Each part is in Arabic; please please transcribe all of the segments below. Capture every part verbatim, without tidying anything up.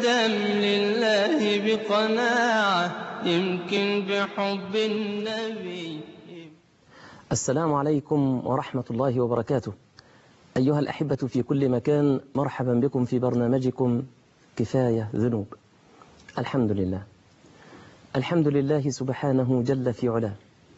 أبدا لله بقناعة يمكن بحب النبي. السلام عليكم ورحمة الله وبركاته. أيها الأحبة في كل مكان، مرحبا بكم في برنامجكم كفاية ذنوب. الحمد لله، الحمد لله سبحانه جل في علاه.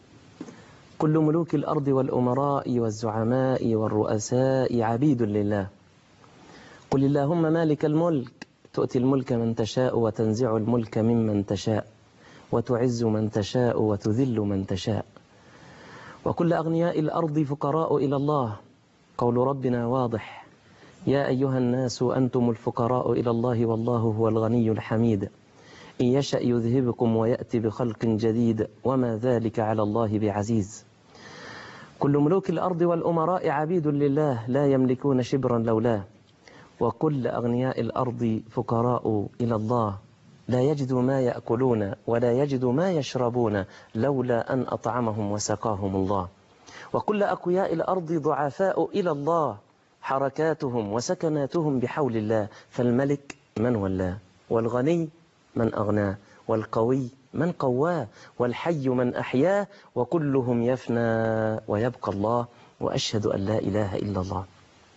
كل ملوك الأرض والأمراء والزعماء والرؤساء عبيد لله. قل اللهم مالك الملك تؤتي الملك من تشاء وتنزع الملك ممن تشاء وتعز من تشاء وتذل من تشاء. وكل أغنياء الأرض فقراء إلى الله. قول ربنا واضح: يا أيها الناس أنتم الفقراء إلى الله والله هو الغني الحميد إن يشأ يذهبكم ويأتي بخلق جديد وما ذلك على الله بعزيز. كل ملوك الأرض والأمراء عبيد لله لا يملكون شبرا لولاه. وكل أغنياء الأرض فقراء إلى الله لا يجدوا ما يأكلون ولا يجدوا ما يشربون لولا أن أطعمهم وسقاهم الله. وكل أقوياء الأرض ضعفاء إلى الله حركاتهم وسكناتهم بحول الله. فالملك من ولاه، والغني من أغناه، والقوي من قواه، والحي من أحياه، وكلهم يفنى ويبقى الله. وأشهد أن لا إله إلا الله.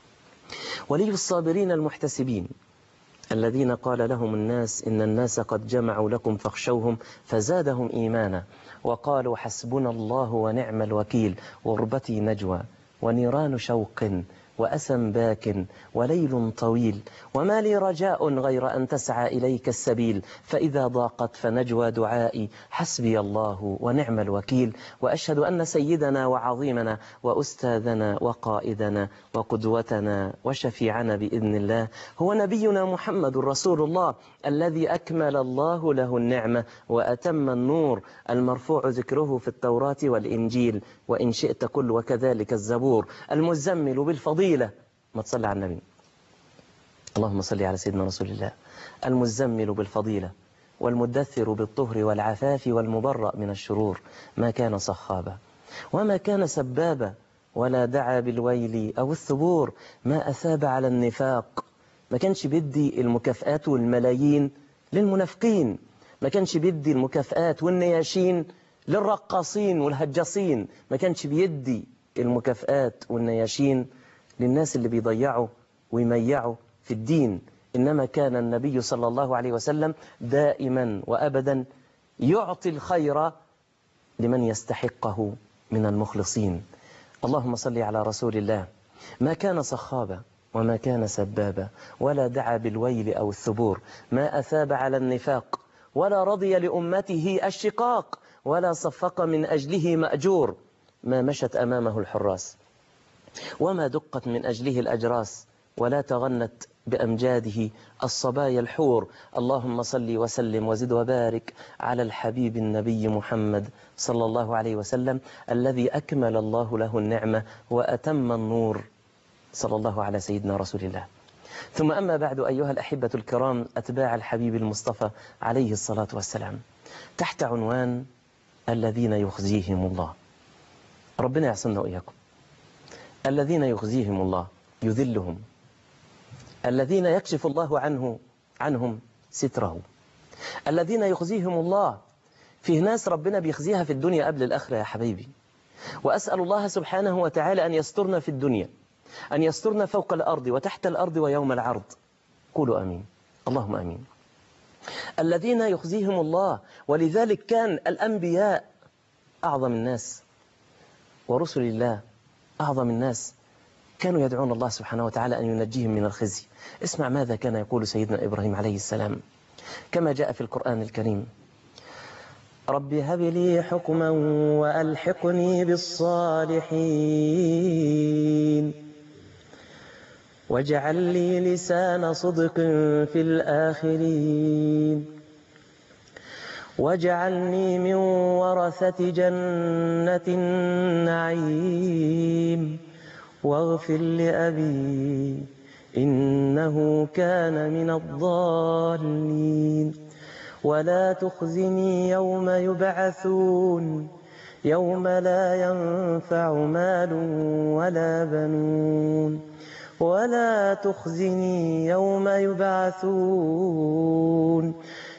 ولي الصابرين المحتسبين الذين قال لهم الناس إن الناس قد جمعوا لكم فاخشوهم فزادهم إيمانا وقالوا حسبنا الله ونعم الوكيل. غربتي نجوى ونيران شوق وأسى باك وليل طويل وما لي رجاء غير أن تسعى إليك السبيل. فإذا ضاقت فنجوى دعائي حسبي الله ونعم الوكيل. وأشهد أن سيدنا وعظيمنا وأستاذنا وقائدنا وقدوتنا وشفيعنا بإذن الله هو نبينا محمد رسول الله الذي أكمل الله له النعمة وأتم النور، المرفوع ذكره في التوراة والإنجيل وإن شئت كل وكذلك الزبور، المزمل بالفضيلة. ما تصلي على النبي. اللهم صل على سيدنا رسول الله. المزمل بالفضيلة والمدثر بالطهر والعفاف والمبرأ من الشرور. ما كان صخابا وما كان سبابا ولا دعا بالويل أو الثبور. ما أثاب على النفاق، ما كانش بيدي المكافآت والملايين للمنافقين، ما كانش بيدي المكافآت والنياشين للرقاصين والهجاصين، ما كانش بيدي المكافآت والنياشين للناس اللي بيضيعوا ويميعوا في الدين. إنما كان النبي صلى الله عليه وسلم دائما وأبدا يعطي الخير لمن يستحقه من المخلصين. اللهم صل على رسول الله. ما كان صخابا وما كان سبابا ولا دعا بالويل أو الثبور. ما أثاب على النفاق ولا رضي لأمته الشقاق ولا صفق من أجله مأجور. ما مشت أمامه الحراس وما دقت من أجله الأجراس ولا تغنت بأمجاده الصبايا الحور. اللهم صل وسلم وزد وبارك على الحبيب النبي محمد صلى الله عليه وسلم الذي أكمل الله له النعمة وأتم النور، صلى الله على سيدنا رسول الله. ثم أما بعد، أيها الأحبة الكرام أتباع الحبيب المصطفى عليه الصلاة والسلام، تحت عنوان الذين يخزيهم الله. ربنا يعصمنا وإياكم. الذين يخزيهم الله يذلهم، الذين يكشف الله عنه عنهم ستره، الذين يخزيهم الله. فيه ناس ربنا بيخزيها في الدنيا قبل الآخرة يا حبيبي. وأسأل الله سبحانه وتعالى أن يسترنا في الدنيا، أن يسترنا فوق الأرض وتحت الأرض ويوم العرض. قولوا أمين. اللهم أمين. الذين يخزيهم الله. ولذلك كان الأنبياء أعظم الناس ورسل الله أعظم الناس كانوا يدعون الله سبحانه وتعالى أن ينجيهم من الخزي. اسمع ماذا كان يقول سيدنا إبراهيم عليه السلام كما جاء في القرآن الكريم: رب هب لي حكما وألحقني بالصالحين واجعل لي لسان صدق في الآخرين واجعلني من ورثة جنة النعيم واغفر لأبي إنه كان من الضالين ولا تخزني يوم يبعثون يوم لا ينفع مال ولا بنون ولا تخزني يوم يبعثون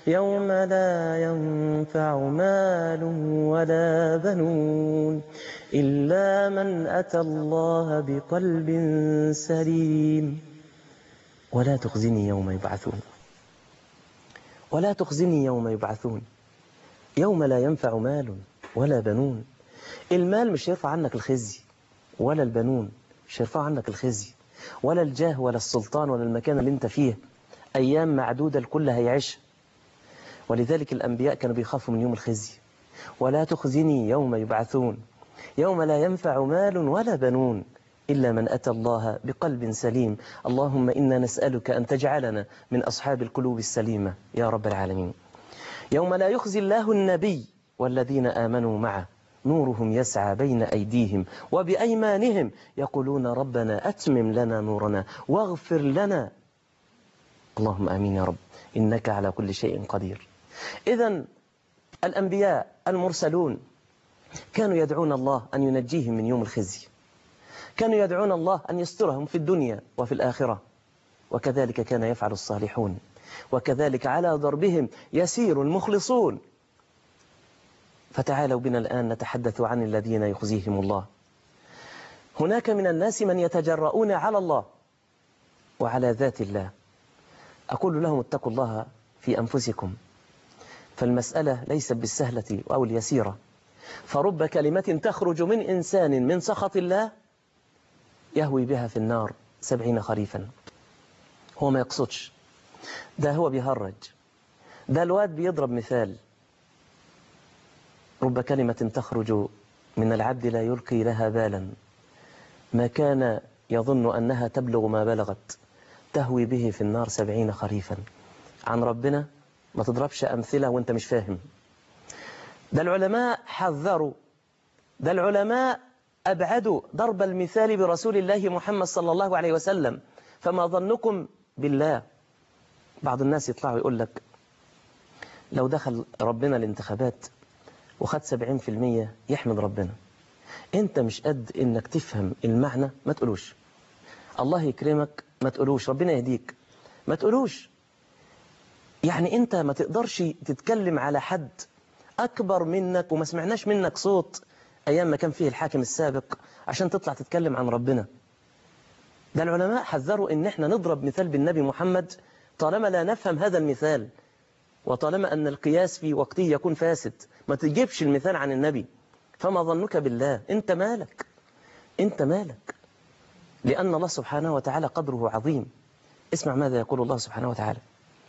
يوم لا ينفع مال ولا بنون إلا من أتى الله بقلب سليم. ولا تخزني يوم يبعثون ولا تخزني يوم يبعثون يوم لا ينفع مال ولا بنون. المال مش هيرفع عنك الخزي، ولا البنون مش هيرفع عنك الخزي، ولا الجاه ولا السلطان ولا المكان اللي انت فيه. أيام معدودة الكل هيعيش. ولذلك الأنبياء كانوا بيخافوا من يوم الخزي. ولا تخزني يوم يبعثون يوم لا ينفع مال ولا بنون إلا من أتى الله بقلب سليم. اللهم إنا نسألك أن تجعلنا من أصحاب القلوب السليمة يا رب العالمين. يوم لا يخزي الله النبي والذين آمنوا معه نورهم يسعى بين أيديهم وبأيمانهم يقولون ربنا أتمم لنا نورنا واغفر لنا. اللهم آمين يا رب إنك على كل شيء قدير. إذن الأنبياء المرسلون كانوا يدعون الله أن ينجيهم من يوم الخزي، كانوا يدعون الله أن يسترهم في الدنيا وفي الآخرة، وكذلك كان يفعل الصالحون، وكذلك على ضربهم يسير المخلصون. فتعالوا بنا الآن نتحدث عن الذين يخزيهم الله. هناك من الناس من يتجرؤون على الله وعلى ذات الله. أقول لهم اتقوا الله في أنفسكم، فالمسألة ليست بالسهلة أو اليسيرة، فرب كلمة تخرج من إنسان من سخط الله يهوي بها في النار سبعين خريفا. هو ما يقصدش، ده هو بيهرج، ده الواد بيضرب مثال. رب كلمة تخرج من العبد لا يلقي لها بالا ما كان يظن أنها تبلغ ما بلغت تهوي به في النار سبعين خريفا. عن ربنا ما تضربش أمثلة وانت مش فاهم. ده العلماء حذروا، ده العلماء أبعدوا ضرب المثال برسول الله محمد صلى الله عليه وسلم. فما ظنكم بالله؟ بعض الناس يطلعوا يقول لك لو دخل ربنا الانتخابات وخد سبعين في المية يحمد ربنا. انت مش قد انك تفهم المعنى ما تقولوش. الله يكرمك ما تقولوش. ربنا يهديك ما تقولوش. يعني انت ما تقدرش تتكلم على حد أكبر منك وما سمعناش منك صوت أيام ما كان فيه الحاكم السابق عشان تطلع تتكلم عن ربنا. ده العلماء حذروا إن احنا نضرب مثال بالنبي محمد طالما لا نفهم هذا المثال، وطالما أن القياس في وقته يكون فاسد. ما تجيبش المثال عن النبي. فما ظنك بالله؟ انت مالك انت مالك لأن الله سبحانه وتعالى قدره عظيم. اسمع ماذا يقول الله سبحانه وتعالى: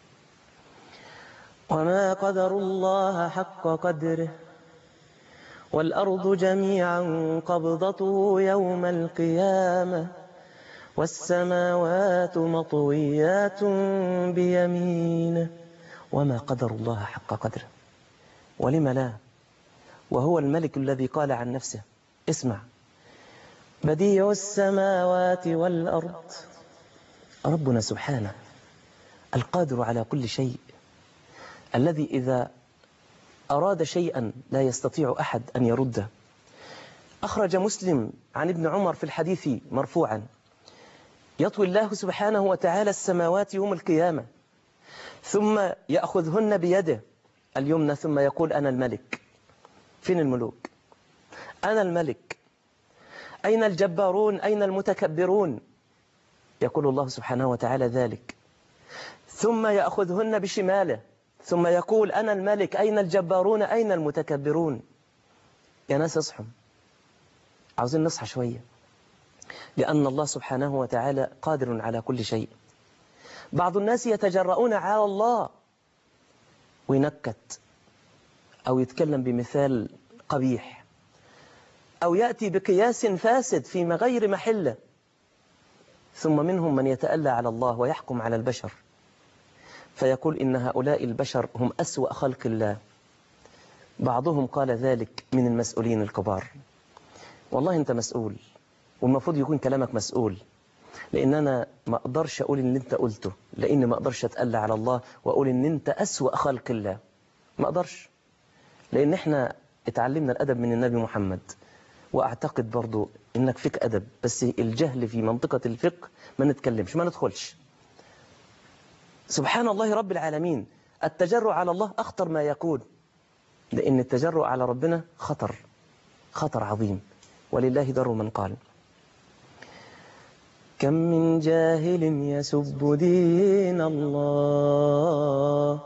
وما قدر الله حق قدره والأرض جميعا قبضته يوم القيامة والسماوات مطويات بيمينه وما قدر الله حق قدره. ولم لا؟ وهو الملك الذي قال عن نفسه، اسمع: بديع السماوات والأرض. ربنا سبحانه القادر على كل شيء، الذي إذا أراد شيئا لا يستطيع أحد أن يرده. أخرج مسلم عن ابن عمر في الحديث مرفوعا: يطوي الله سبحانه وتعالى السماوات يوم القيامة ثم يأخذهن بيده اليمنى ثم يقول أنا الملك. فين الملوك؟ أنا الملك. أين الجبارون؟ أين المتكبرون؟ يقول الله سبحانه وتعالى ذلك. ثم يأخذهن بشماله ثم يقول أنا الملك. أين الجبارون؟ أين المتكبرون؟ يا ناس اصحوا، عاوزين نصحى شوية، لأن الله سبحانه وتعالى قادر على كل شيء. بعض الناس يتجرؤون على الله وينكت أو يتكلم بمثال قبيح أو يأتي بقياس فاسد في غير محله. ثم منهم من يتألى على الله ويحكم على البشر فيقول إن هؤلاء البشر هم أسوأ خلق الله. بعضهم قال ذلك من المسؤولين الكبار. والله أنت مسؤول، والمفروض يكون كلامك مسؤول، لأن أنا ما أقدرش أقول إن أنت قلته، لأن ما أقدرش أتألى على الله وأقول إن أنت أسوأ خلق الله. ما أقدرش، لأن إحنا اتعلمنا الأدب من النبي محمد، وأعتقد برضو إنك فيك أدب، بس الجهل في منطقة الفقه ما نتكلمش ما ندخلش. سبحان الله رب العالمين، التجرؤ على الله أخطر ما يكون، لأن التجرؤ على ربنا خطر خطر عظيم. ولله در من قال: كم من جاهل يسب دين الله،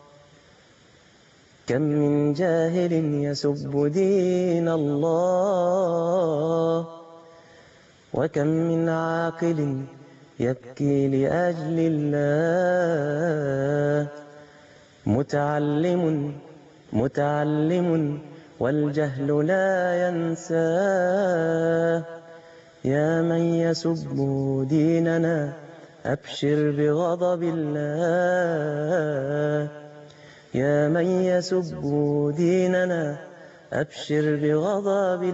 كم من جاهل يسب دين الله، وكم من عاقل يبكي لأجل الله، متعلم متعلم والجهل لا ينساه، يا من يسب ديننا أبشر بغضب الله، يا من يسب ديننا أبشر بغضب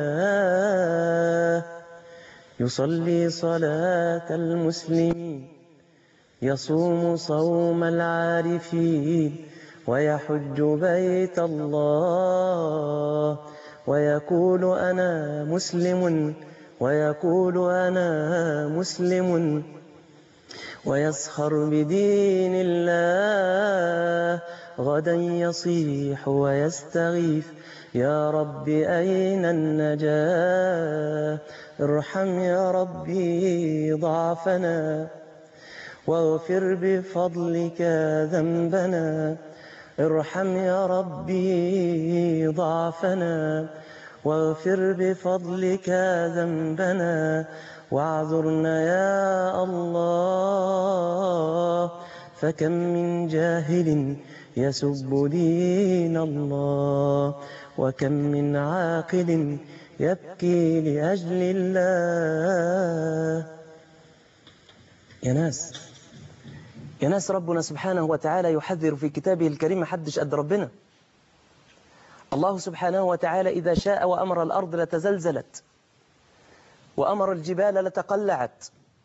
الله، يصلي صلاة المسلمين، يصوم صوم العارفين، ويحج بيت الله، ويقول أنا مسلم، ويقول أنا مسلم، ويسخر بدين الله، غدا يصيح ويستغيث، يا رب أين النجاة، ارحم يا ربي ضعفنا، واغفر بفضلك ذنبنا، ارحم يا ربي ضعفنا، واغفر بفضلك ذنبنا، واعذرنا يا الله، فكم من جاهل يسب دين الله، وكم من عاقل يبكي لأجل الله. يا ناس يا ناس ربنا سبحانه وتعالى يحذر في كتابه الكريم محدش قد ربنا. الله سبحانه وتعالى إذا شاء وأمر الأرض لتزلزلت، وأمر الجبال لتقلعت،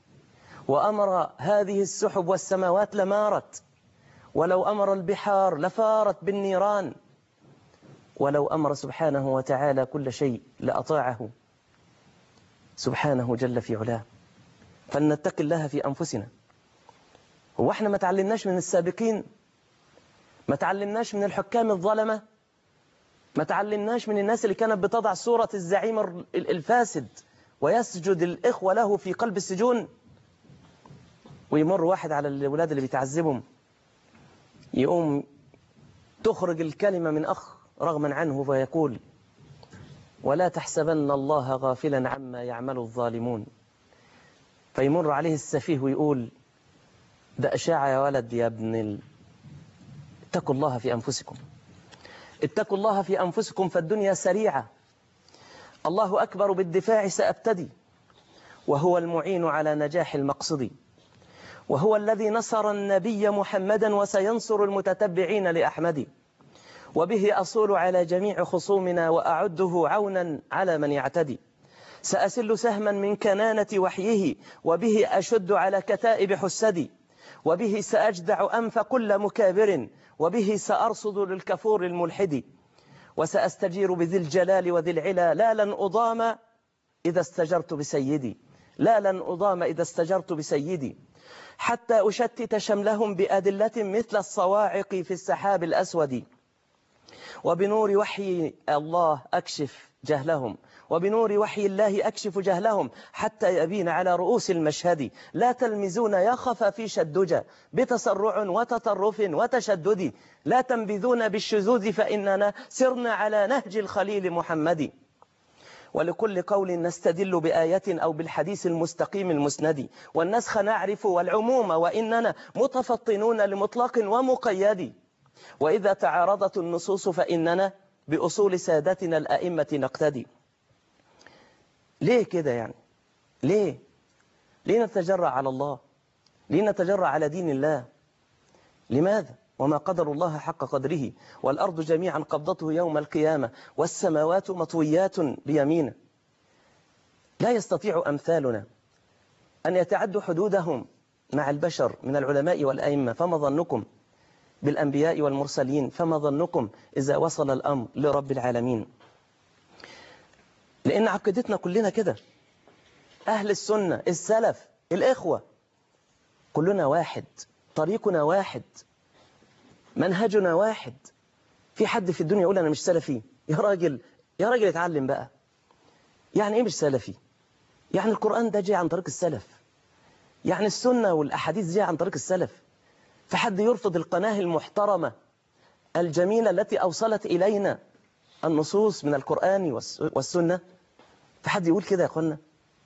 وأمر هذه السحب والسماوات لمارت، ولو أمر البحار لفارت بالنيران، ولو أمر سبحانه وتعالى كل شيء لأطاعه سبحانه جل في علاه. فلنتق الله في أنفسنا. هو احنا ما تعلمناش من السابقين؟ ما تعلمناش من الحكام الظلمة؟ ما تعلمناش من الناس اللي كانت بتضع صورة الزعيم الفاسد ويسجد الإخوة له في قلب السجون؟ ويمر واحد على الولاد اللي بيتعذبهم، يقوم تخرج الكلمة من أخ رغما عنه فيقول: ولا تحسبن الله غافلا عما يعمل الظالمون. فيمر عليه السفيه ويقول: ده أشاعة يا ولد يا ابن ال... اتقوا الله في أنفسكم، اتقوا الله في أنفسكم، فالدنيا سريعة. الله أكبر بالدفاع سأبتدي، وهو المعين على نجاح المقصد، وهو الذي نصر النبي محمدا وسينصر المتتبعين لأحمد، وبه أصول على جميع خصومنا وأعده عونا على من يعتدي. سأسل سهما من كنانة وحيه، وبه أشد على كتائب حسدي، وبه سأجدع أنف كل مكابر، وبه سأرصد للكفور الملحد. وسأستجير بذي الجلال وذي العلا، لا لن أضام إذا استجرت بسيدي، لا لن أضام إذا استجرت بسيدي، حتى أشتت شملهم بأدلة مثل الصواعق في السحاب الأسود. وبنور وحي الله أكشف جهلهم، وبنور وحي الله أكشف جهلهم، حتى يبين على رؤوس المشهد. لا تلمزون يا خفافيش الدجى بتسرع وتطرف وتشدد، لا تنبذون بالشذوذ فإننا سرنا على نهج الخليل محمد. ولكل قول نستدل بآية أو بالحديث المستقيم المسند، والنسخ نعرف والعموم وإننا متفطنون لمطلق ومقيد. وإذا تعارضت النصوص فإننا بأصول سادتنا الأئمة نقتدي. ليه كده يعني؟ ليه؟ ليه نتجرأ على الله؟ ليه نتجرأ على دين الله؟ لماذا؟ وما قدر الله حق قدره، والأرض جميعا قبضته يوم القيامة، والسماوات مطويات بيمينه. لا يستطيع أمثالنا أن يتعدوا حدودهم مع البشر من العلماء والأئمة، فما ظنكم بالأنبياء والمرسلين؟ فما ظنكم إذا وصل الأمر لرب العالمين؟ لأن عقيدتنا كلنا كده، أهل السنة السلف الإخوة كلنا واحد، طريقنا واحد. منهجنا واحد. في حد في الدنيا يقول أنا مش سلفي؟ يا راجل يا راجل اتعلم بقى. يعني إيه مش سلفي؟ يعني القرآن ده جاي عن طريق السلف، يعني السنة والأحاديث جاي عن طريق السلف. فحد يرفض القناة المحترمة الجميلة التي أوصلت إلينا النصوص من القرآن والسنة؟ فحد يقول كده يا أخوانا؟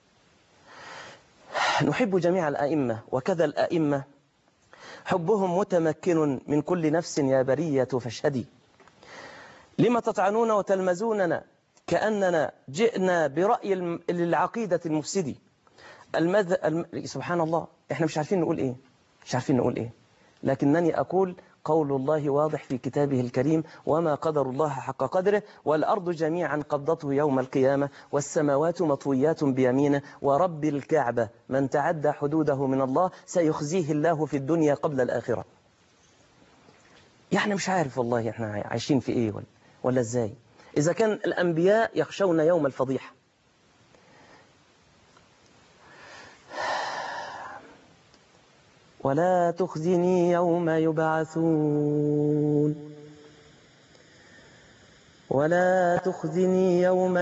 نحب جميع الأئمة، وكذا الأئمة حبهم متمكن من كل نفس يا برية فاشهدي. لما تطعنون وتلمزوننا كأننا جئنا برأي العقيدة المفسدي المذ... الم... سبحان الله، احنا مش عارفين نقول ايه، مش عارفين نقول ايه، لكنني أقول قول الله واضح في كتابه الكريم: وما قدر الله حق قدره والأرض جميعا قبضته يوم القيامة والسماوات مطويات بيمينه ورب الكعبة من تعدى حدوده من الله سيخزيه الله في الدنيا قبل الآخرة. يعني مش عارف والله احنا عايشين في ايه ولا, ولا ازاي، إذا كان الأنبياء يخشون يوم الفضيحة. ولا تخزني يوم يبعثون ولا تخزني يوم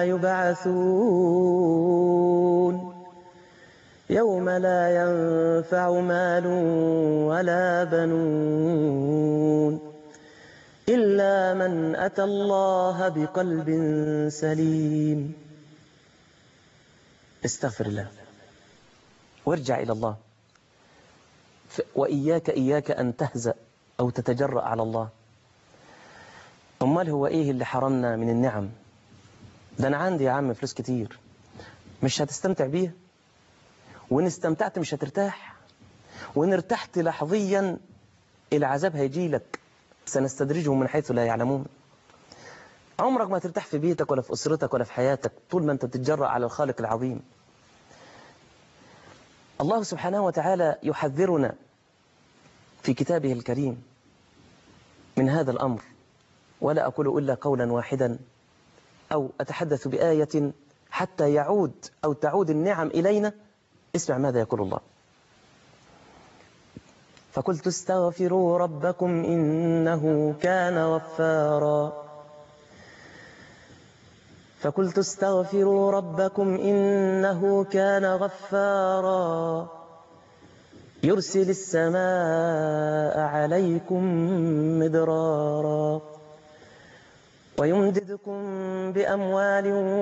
يبعثون يوم لا ينفع مال ولا بنون إلا من أتى الله بقلب سليم. استغفر الله وارجع إلى الله، وإياك إياك أن تهزأ أو تتجرأ على الله. أمال هو إيه اللي حرمنا من النعم؟ ده أنا عندي يا عم فلوس كتير، مش هتستمتع بيها؟ وإن استمتعت مش هترتاح، وإن ارتحت لحظيا العذاب هيجي لك، سنستدرجهم من حيث لا يعلمون. عمرك ما ترتاح في بيتك ولا في أسرتك ولا في حياتك طول ما أنت بتتجرأ على الخالق العظيم. الله سبحانه وتعالى يحذرنا في كتابه الكريم من هذا الأمر، ولا أقول إلا قولا واحدا أو أتحدث بآية حتى يعود أو تعود النعم إلينا. اسمع ماذا يقول الله: فقلت استغفروا ربكم إنه كان غفارا فقلت استغفروا ربكم إنه كان غفارا يرسل السماء عليكم مدرارا ويمددكم بأموال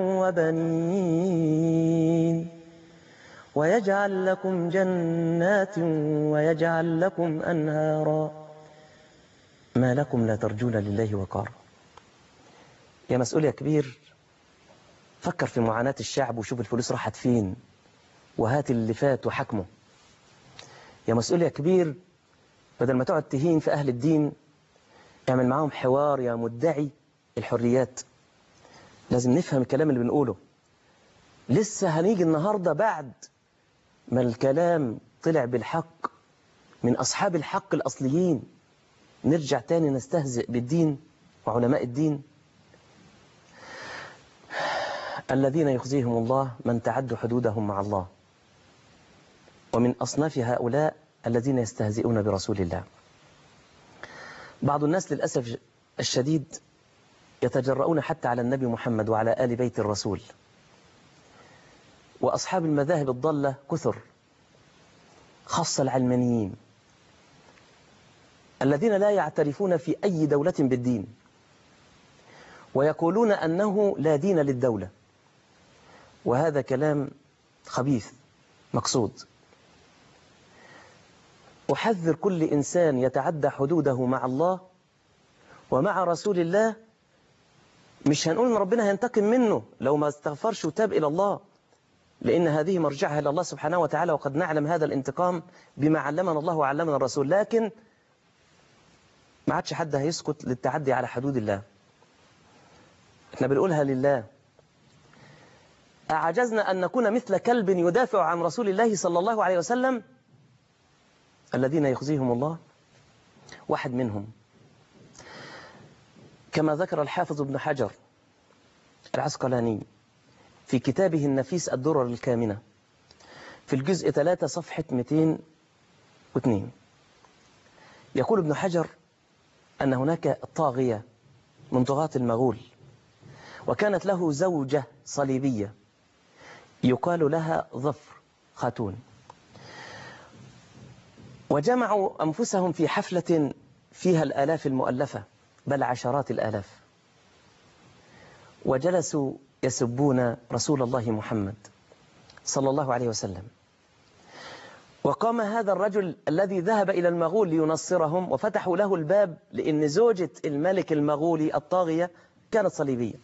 وبنين ويجعل لكم جنات ويجعل لكم أنهارا ما لكم لا ترجون لله وقارا. يا مسؤول يا كبير، فكر في معاناة الشعب وشوف الفلوس راحت فين، وهات اللي فات وحكمه. يا مسؤول يا كبير، بدل ما تقعد تهين في أهل الدين اعمل معاهم حوار يا مدعي الحريات. لازم نفهم الكلام اللي بنقوله. لسه هنيجي النهاردة بعد ما الكلام طلع بالحق من أصحاب الحق الأصليين نرجع تاني نستهزئ بالدين وعلماء الدين الذين يخزيهم الله من تعدوا حدودهم مع الله. ومن أصناف هؤلاء الذين يستهزئون برسول الله. بعض الناس للأسف الشديد يتجرؤون حتى على النبي محمد وعلى آل بيت الرسول. وأصحاب المذاهب الضالة كثر، خاصة العلمانيين الذين لا يعترفون في أي دولة بالدين، ويقولون أنه لا دين للدولة، وهذا كلام خبيث مقصود. أحذر كل إنسان يتعدى حدوده مع الله ومع رسول الله. مش هنقول إن ربنا هينتقم منه لو ما استغفرش وتاب إلى الله، لأن هذه مرجعها إلى الله سبحانه وتعالى، وقد نعلم هذا الانتقام بما علمنا الله وعلمنا الرسول. لكن ما عادش حد هيسكت للتعدي على حدود الله. احنا بنقولها لله. أعجزنا أن نكون مثل كلب يدافع عن رسول الله صلى الله عليه وسلم الذين يخزيهم الله. واحد منهم كما ذكر الحافظ ابن حجر العسقلاني في كتابه النفيس الدرر الكامنة في الجزء ثلاثة صفحة مئتين واثنين، يقول ابن حجر أن هناك طاغية من طغاة المغول، وكانت له زوجة صليبية يقال لها ظفر خاتون، وجمعوا أنفسهم في حفلة فيها الآلاف المؤلفة بل عشرات الآلاف، وجلسوا يسبون رسول الله محمد صلى الله عليه وسلم. وقام هذا الرجل الذي ذهب إلى المغول لينصرهم، وفتحوا له الباب لأن زوجة الملك المغولي الطاغية كانت صليبية،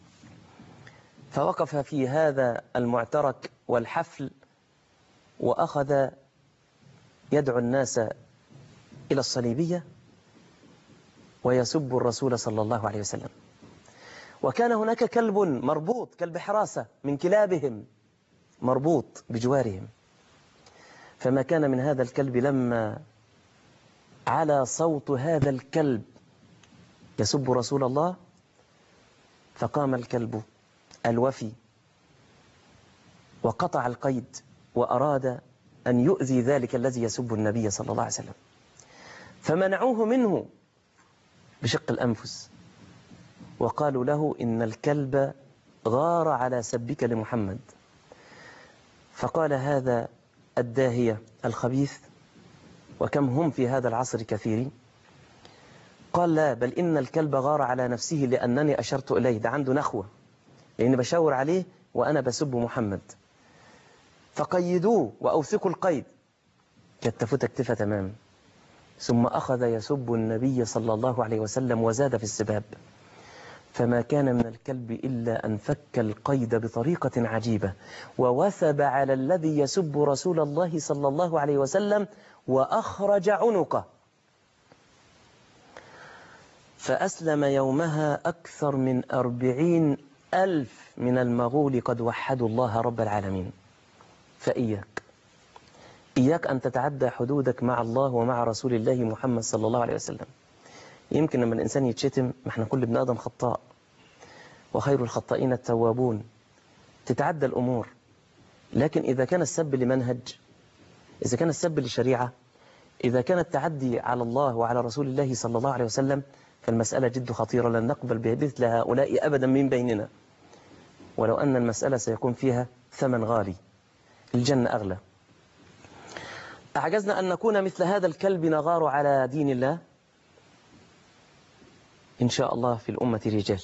فوقف في هذا المعترك والحفل وأخذ يدعو الناس إلى الصليبية ويسب الرسول صلى الله عليه وسلم. وكان هناك كلب مربوط، كلب حراسة من كلابهم مربوط بجوارهم، فما كان من هذا الكلب لما على صوت هذا الكلب يسب رسول الله، فقام الكلب الوفي وقطع القيد وأراد أن يؤذي ذلك الذي يسب النبي صلى الله عليه وسلم، فمنعوه منه بشق الأنفس وقالوا له إن الكلب غار على سبك لمحمد. فقال هذا الداهية الخبيث، وكم هم في هذا العصر كثيرين، قال لا، بل إن الكلب غار على نفسه لأنني أشرت إليه، ده عنده نخوة لأني بشاور عليه وأنا بسب محمد، فقيدوه وأوثقوا القيد. كتفوا تكتفة تمام، ثم أخذ يسب النبي صلى الله عليه وسلم وزاد في السباب، فما كان من الكلب إلا أن فك القيد بطريقة عجيبة ووثب على الذي يسب رسول الله صلى الله عليه وسلم وأخرج عنقه، فأسلم يومها أكثر من أربعين ألف من المغول قد وحدوا الله رب العالمين. فإياك إياك أن تتعدى حدودك مع الله ومع رسول الله محمد صلى الله عليه وسلم. يمكن لما الإنسان يتشتم، ما احنا كل ابن آدم خطاء وخير الخطائين التوابون، تتعدى الأمور، لكن إذا كان السب لمنهج، إذا كان السب لشريعة، إذا كان التعدي على الله وعلى رسول الله صلى الله عليه وسلم، فالمسألة جد خطيرة، لن نقبل بمثل هؤلاء أبدا من بيننا، ولو أن المسألة سيكون فيها ثمن غالي، الجنة أغلى. أعجزنا أن نكون مثل هذا الكلب نغار على دين الله؟ إن شاء الله في الأمة رجال.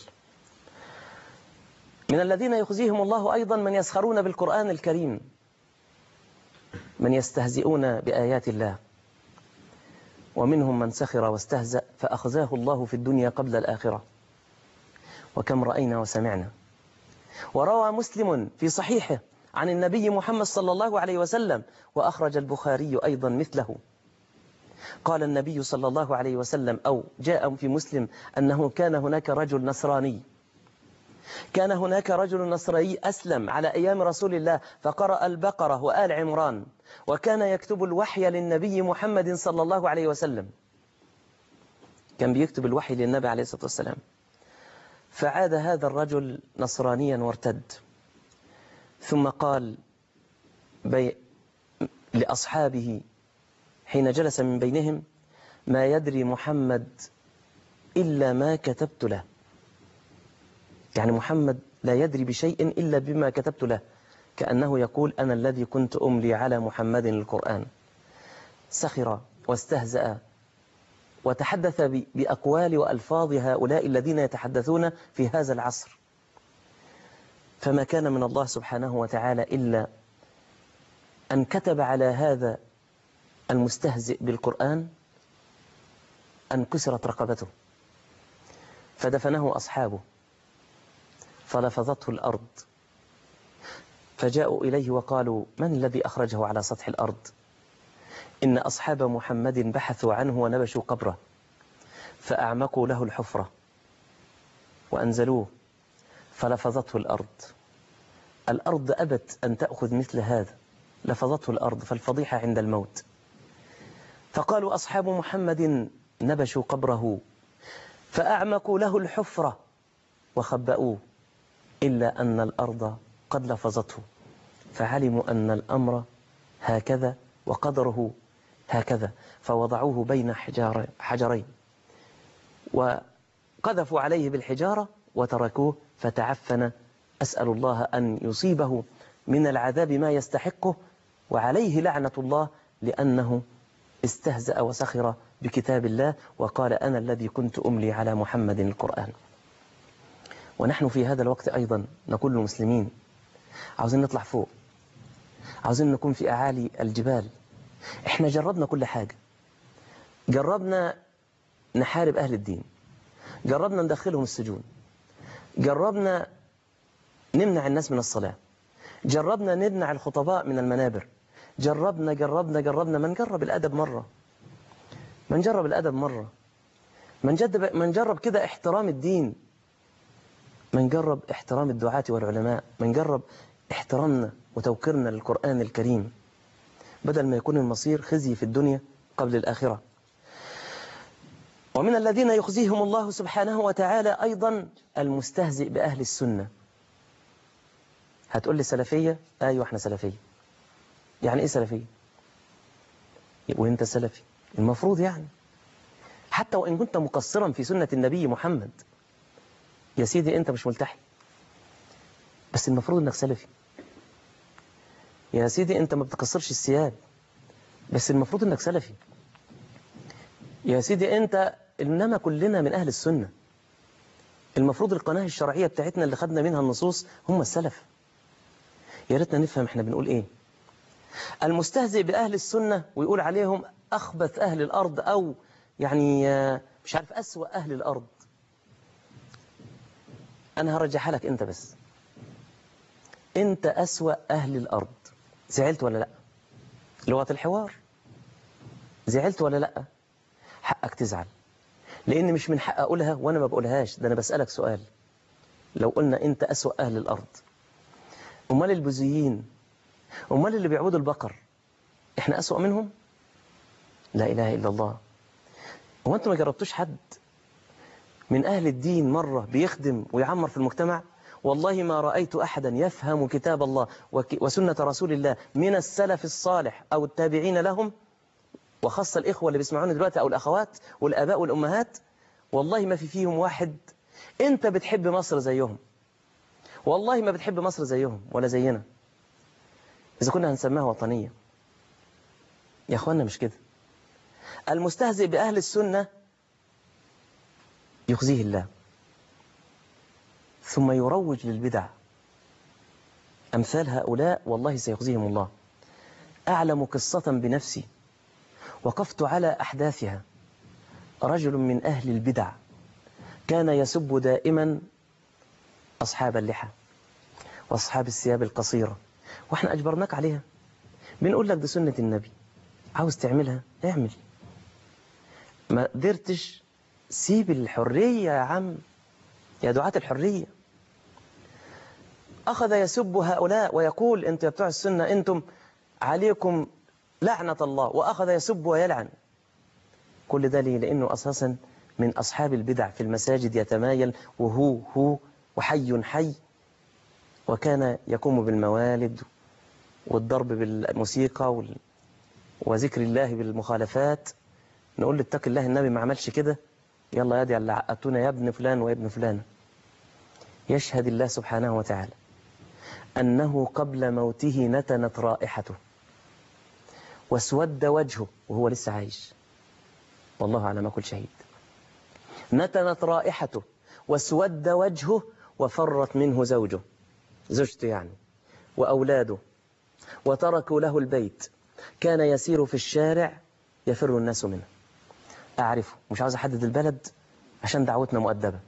من الذين يخزيهم الله أيضا من يسخرون بالقرآن الكريم، من يستهزئون بآيات الله، ومنهم من سخر واستهزأ فأخزاه الله في الدنيا قبل الآخرة، وكم رأينا وسمعنا. وروى مسلم في صحيحه عن النبي محمد صلى الله عليه وسلم، وأخرج البخاري أيضا مثله، قال النبي صلى الله عليه وسلم، أو جاء في مسلم أنه كان هناك رجل نصراني، كان هناك رجل نصراني أسلم على أيام رسول الله، فقرأ البقرة وآل عمران، وكان يكتب الوحي للنبي محمد صلى الله عليه وسلم، كان بيكتب الوحي للنبي عليه الصلاة والسلام. فعاد هذا الرجل نصرانيا وارتد، ثم قال بي لأصحابه حين جلس من بينهم: ما يدري محمد إلا ما كتبت له، يعني محمد لا يدري بشيء إلا بما كتبت له، كأنه يقول أنا الذي كنت أملي على محمد القرآن. سخر واستهزأ وتحدث بأقوال وألفاظ هؤلاء الذين يتحدثون في هذا العصر، فما كان من الله سبحانه وتعالى إلا أن كتب على هذا المستهزئ بالقرآن أن كسرت رقبته، فدفنه أصحابه، فلفظته الأرض، فجاءوا إليه وقالوا: من الذي أخرجه على سطح الأرض؟ إن أصحاب محمد بحثوا عنه ونبشوا قبره، فأعمقوا له الحفرة وأنزلوه، فلفظته الأرض. الأرض أبت أن تأخذ مثل هذا، لفظته الأرض، فالفضيحة عند الموت. فقالوا أصحاب محمد نبشوا قبره فأعمقوا له الحفرة وخبأوه، إلا أن الأرض قد لفظته، فعلموا أن الأمر هكذا وقدره هكذا، فوضعوه بين حجار حجرين، وقذفوا عليه بالحجارة وتركوه فتعفن. أسأل الله أن يصيبه من العذاب ما يستحقه، وعليه لعنة الله لأنه استهزأ وسخر بكتاب الله وقال أنا الذي كنت أملي على محمد القرآن. ونحن في هذا الوقت أيضا نقول للمسلمين عاوزين نطلع فوق، عاوزين نكون في أعالي الجبال. احنا جربنا كل حاجة، جربنا نحارب أهل الدين، جربنا ندخلهم السجون، جربنا نمنع الناس من الصلاة، جربنا نمنع الخطباء من المنابر، جربنا جربنا جربنا ما نجرب الأدب مرة، ما نجرب الأدب مرة، ما نجرب ما نجرب كده احترام الدين، ما نجرب احترام الدعاة والعلماء، ما نجرب احترامنا وتوقيرنا للقرآن الكريم، بدل ما يكون المصير خزي في الدنيا قبل الآخرة. ومن الذين يخزيهم الله سبحانه وتعالى أيضا المستهزئ بأهل السنة. هتقول لي سلفية؟ أيوة احنا سلفية. يعني ايه سلفية؟ وانت سلفي المفروض يعني، حتى وإن كنت مقصرا في سنة النبي محمد يا سيدي انت مش ملتحي، بس المفروض انك سلفي. يا سيدي انت ما بتقصرش الثياب، بس المفروض انك سلفي. يا سيدي انت انما كلنا من اهل السنة، المفروض القناة الشرعية بتاعتنا اللي خدنا منها النصوص هم السلف. يا ريتنا نفهم احنا بنقول ايه. المستهزئ بأهل السنة ويقول عليهم أخبث أهل الأرض، أو يعني مش عارف أسوأ أهل الأرض. أنا هرجحها لك أنت، بس أنت أسوأ أهل الأرض. زعلت ولا لأ؟ لغة الحوار. زعلت ولا لأ؟ حقك تزعل، لأن مش من حق أقولها وأنا ما بقولهاش، ده أنا بسألك سؤال. لو قلنا أنت أسوأ أهل الأرض، أمال البوذيين، أمال اللي بيعبدوا البقر، إحنا أسوأ منهم؟ لا إله إلا الله. هو أنتم ما جربتوش حد من أهل الدين مرة بيخدم ويعمر في المجتمع؟ والله ما رأيت أحدا يفهم كتاب الله وسنة رسول الله من السلف الصالح أو التابعين لهم، وخاصة الإخوة اللي بيسمعوني دلوقتي أو الأخوات والآباء والأمهات، والله ما في فيهم واحد أنت بتحب مصر زيهم، والله ما بتحب مصر زيهم ولا زينا، إذا كنا هنسميها وطنية. يا أخوانا مش كده. المستهزئ بأهل السنة يخزيه الله، ثم يروج للبدع. أمثال هؤلاء والله سيخزيهم الله. أعلم قصة بنفسي وقفت على أحداثها. رجل من أهل البدع كان يسب دائما أصحاب اللحى وأصحاب الثياب القصيرة، وإحنا أجبرناك عليها، بنقول لك دي سنة النبي، عاوز تعملها اعمل، ما قدرتش سيب الحرية يا عم، يا دعاة الحرية. أخذ يسب هؤلاء ويقول أنت يا بتوع السنة أنتم عليكم لعنة الله، وأخذ يسب ويلعن. كل ده ليه؟ لأنه أساسا من أصحاب البدع، في المساجد يتمايل وهو هو وحي حي، وكان يقوم بالموالد والضرب بالموسيقى وال... وذكر الله بالمخالفات. نقول له اتق الله، النبي ما عملش كده، يلا يا دي اللي عقدتونا يا ابن فلان وابن فلان. يشهد الله سبحانه وتعالى أنه قبل موته نتنت رائحته واسود وجهه وهو لسه عايش، والله على ما كل شهيد. نتنت رائحته واسود وجهه وفرت منه زوجه، زوجته يعني، وأولاده، وتركوا له البيت. كان يسير في الشارع يفر الناس منه. أعرفه، مش عاوز أحدد البلد عشان دعوتنا مؤدبة.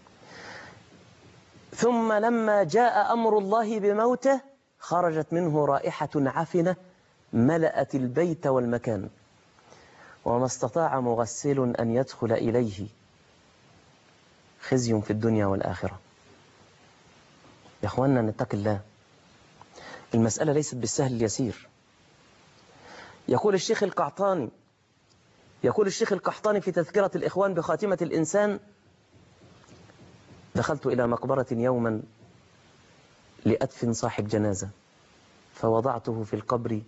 ثم لما جاء أمر الله بموته خرجت منه رائحة عفنة ملأت البيت والمكان، وما استطاع مغسل أن يدخل إليه. خزي في الدنيا والآخرة. يا أخوانا نتق الله، المسألة ليست بالسهل اليسير. يقول الشيخ القحطاني يقول الشيخ القحطاني في تذكرة الإخوان بخاتمة الإنسان: دخلت إلى مقبرة يوما لأدفن صاحب جنازة، فوضعته في القبر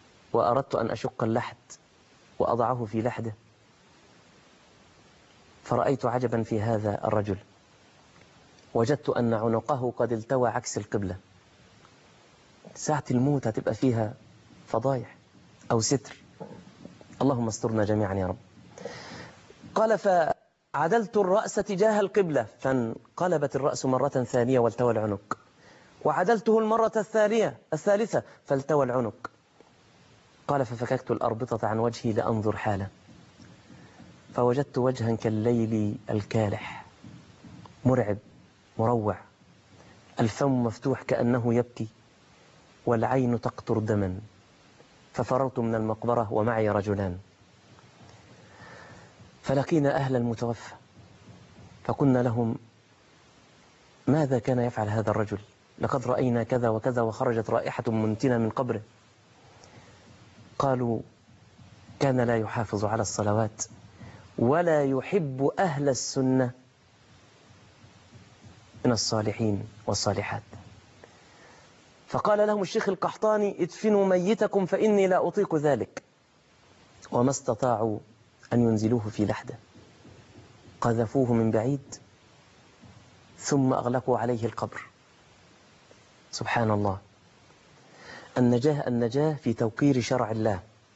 وأردت أن أشق اللحد وأضعه في لحده، فرأيت عجبا في هذا الرجل، وجدت أن عنقه قد التوى عكس القبلة. ساعة الموت هتبقى فيها فضايح أو ستر، اللهم استرنا جميعا يا رب. قال فعدلت الرأس تجاه القبلة فانقلبت الرأس مرة ثانية والتوى العنق، وعدلته المرة الثانية الثالثة فالتوى العنق. قال ففككت الأربطة عن وجهي لأنظر حاله، فوجدت وجها كالليل الكالح، مرعب مروع، الفم مفتوح كأنه يبكي، والعين تقطر دما. ففررت من المقبرة ومعي رجلان، فلقينا أهل المتوفى فقلنا لهم ماذا كان يفعل هذا الرجل؟ لقد رأينا كذا وكذا وخرجت رائحة منتنة من قبره. قالوا كان لا يحافظ على الصلوات ولا يحب أهل السنة من الصالحين والصالحات. فقال لهم الشيخ القحطاني ادفنوا ميتكم فإني لا أطيق ذلك، وما استطاعوا أن ينزلوه في لحده، قذفوه من بعيد ثم أغلقوا عليه القبر. سبحان الله، النجاة النجاة في توقير شرع الله.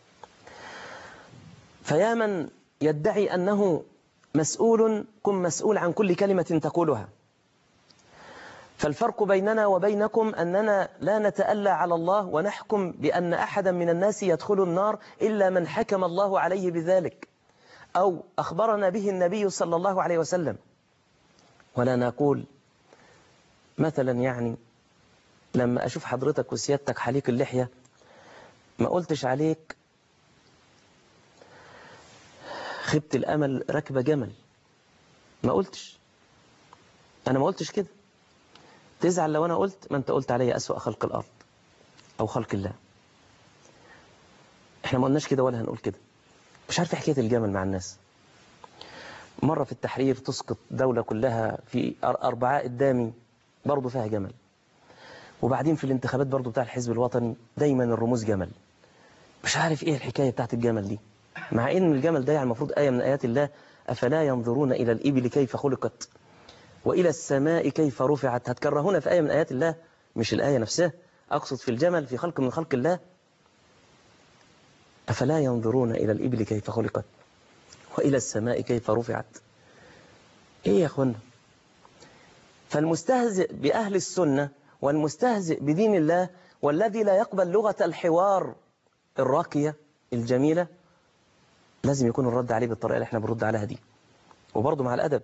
فيا من يدعي أنه مسؤول، كن مسؤول عن كل كلمة تقولها. فالفرق بيننا وبينكم أننا لا نتألى على الله ونحكم بأن أحدا من الناس يدخل النار إلا من حكم الله عليه بذلك أو أخبرنا به النبي صلى الله عليه وسلم. ولا نقول مثلا يعني لما أشوف حضرتك وسيادتك حليق اللحية ما قلتش عليك خبت الأمل ركب جمل، ما قلتش، أنا ما قلتش كده. تزعل لو أنا قلت ما أنت قلت علي أسوأ خلق الأرض أو خلق الله. إحنا ما قلناش كده ولا هنقول كده. مش عارف حكاية الجمل مع الناس. مرة في التحرير تسقط دولة كلها في أربعاء الدامي برضو فيها جمل، وبعدين في الانتخابات برضو بتاع الحزب الوطني دايما الرموز جمل. مش عارف إيه الحكاية بتاعت الجمل دي، مع إن الجمل ده يعني المفروض آية من آيات الله. أفلا ينظرون إلى الإبل كيف خلقت وإلى السماء كيف رفعت. هتكرهون في آية من آيات الله، مش الآية نفسها، أقصد في الجمل في خلق من خلق الله. أفلا ينظرون إلى الإبل كيف خلقت وإلى السماء كيف رفعت. إيه يا أخوانا؟ فالمستهزئ بأهل السنة والمستهزئ بدين الله والذي لا يقبل لغة الحوار الراقية الجميلة لازم يكون الرد عليه بالطريقة اللي احنا بنرد عليها دي، وبرضه مع الأدب.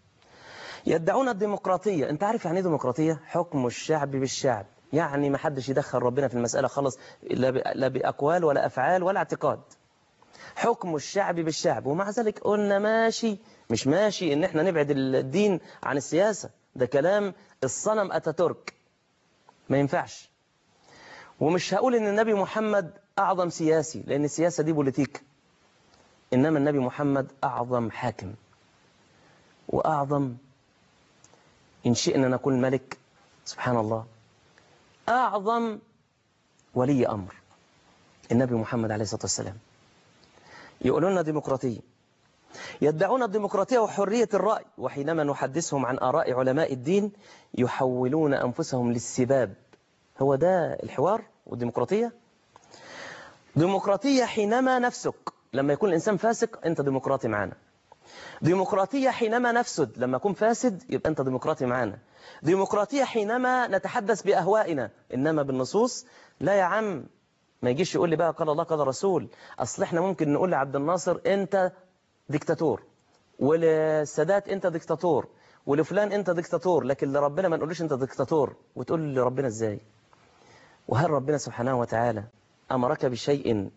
يدعون الديمقراطية. انت عارف يعني ايه ديمقراطية؟ حكم الشعب بالشعب، يعني ما حدش يدخل ربنا في المسألة خالص، لا بأقوال ولا أفعال ولا اعتقاد. حكم الشعب بالشعب. ومع ذلك قلنا ماشي مش ماشي ان احنا نبعد الدين عن السياسة، ده كلام الصنم أتاتورك، ما ينفعش. ومش هقول ان النبي محمد أعظم سياسي لأن السياسة دي بوليتيك، إنما النبي محمد أعظم حاكم وأعظم، إن شئنا نقول ملك، سبحان الله، أعظم ولي أمر النبي محمد عليه الصلاة والسلام. يقولون لنا ديمقراطية، يدعون الديمقراطية وحرية الرأي، وحينما نحدثهم عن آراء علماء الدين يحولون أنفسهم للسباب. هو ده الحوار والديمقراطية؟ ديمقراطية حينما نفسك، لما يكون الإنسان فاسق أنت ديمقراطي معنا. ديمقراطية حينما نفسد، لما أكون فاسد يبقى أنت ديمقراطي معنا. ديمقراطية حينما نتحدث بأهوائنا، إنما بالنصوص لا يا عم. ما يجيش يقول لي بقى قال الله قال رسول. أصل إحنا ممكن نقول لعبد الناصر أنت ديكتاتور، وللسادات أنت ديكتاتور، ولفلان أنت ديكتاتور، لكن لربنا ما نقولش أنت ديكتاتور. وتقول لربنا إزاي؟ وهل ربنا سبحانه وتعالى أمرك بشيء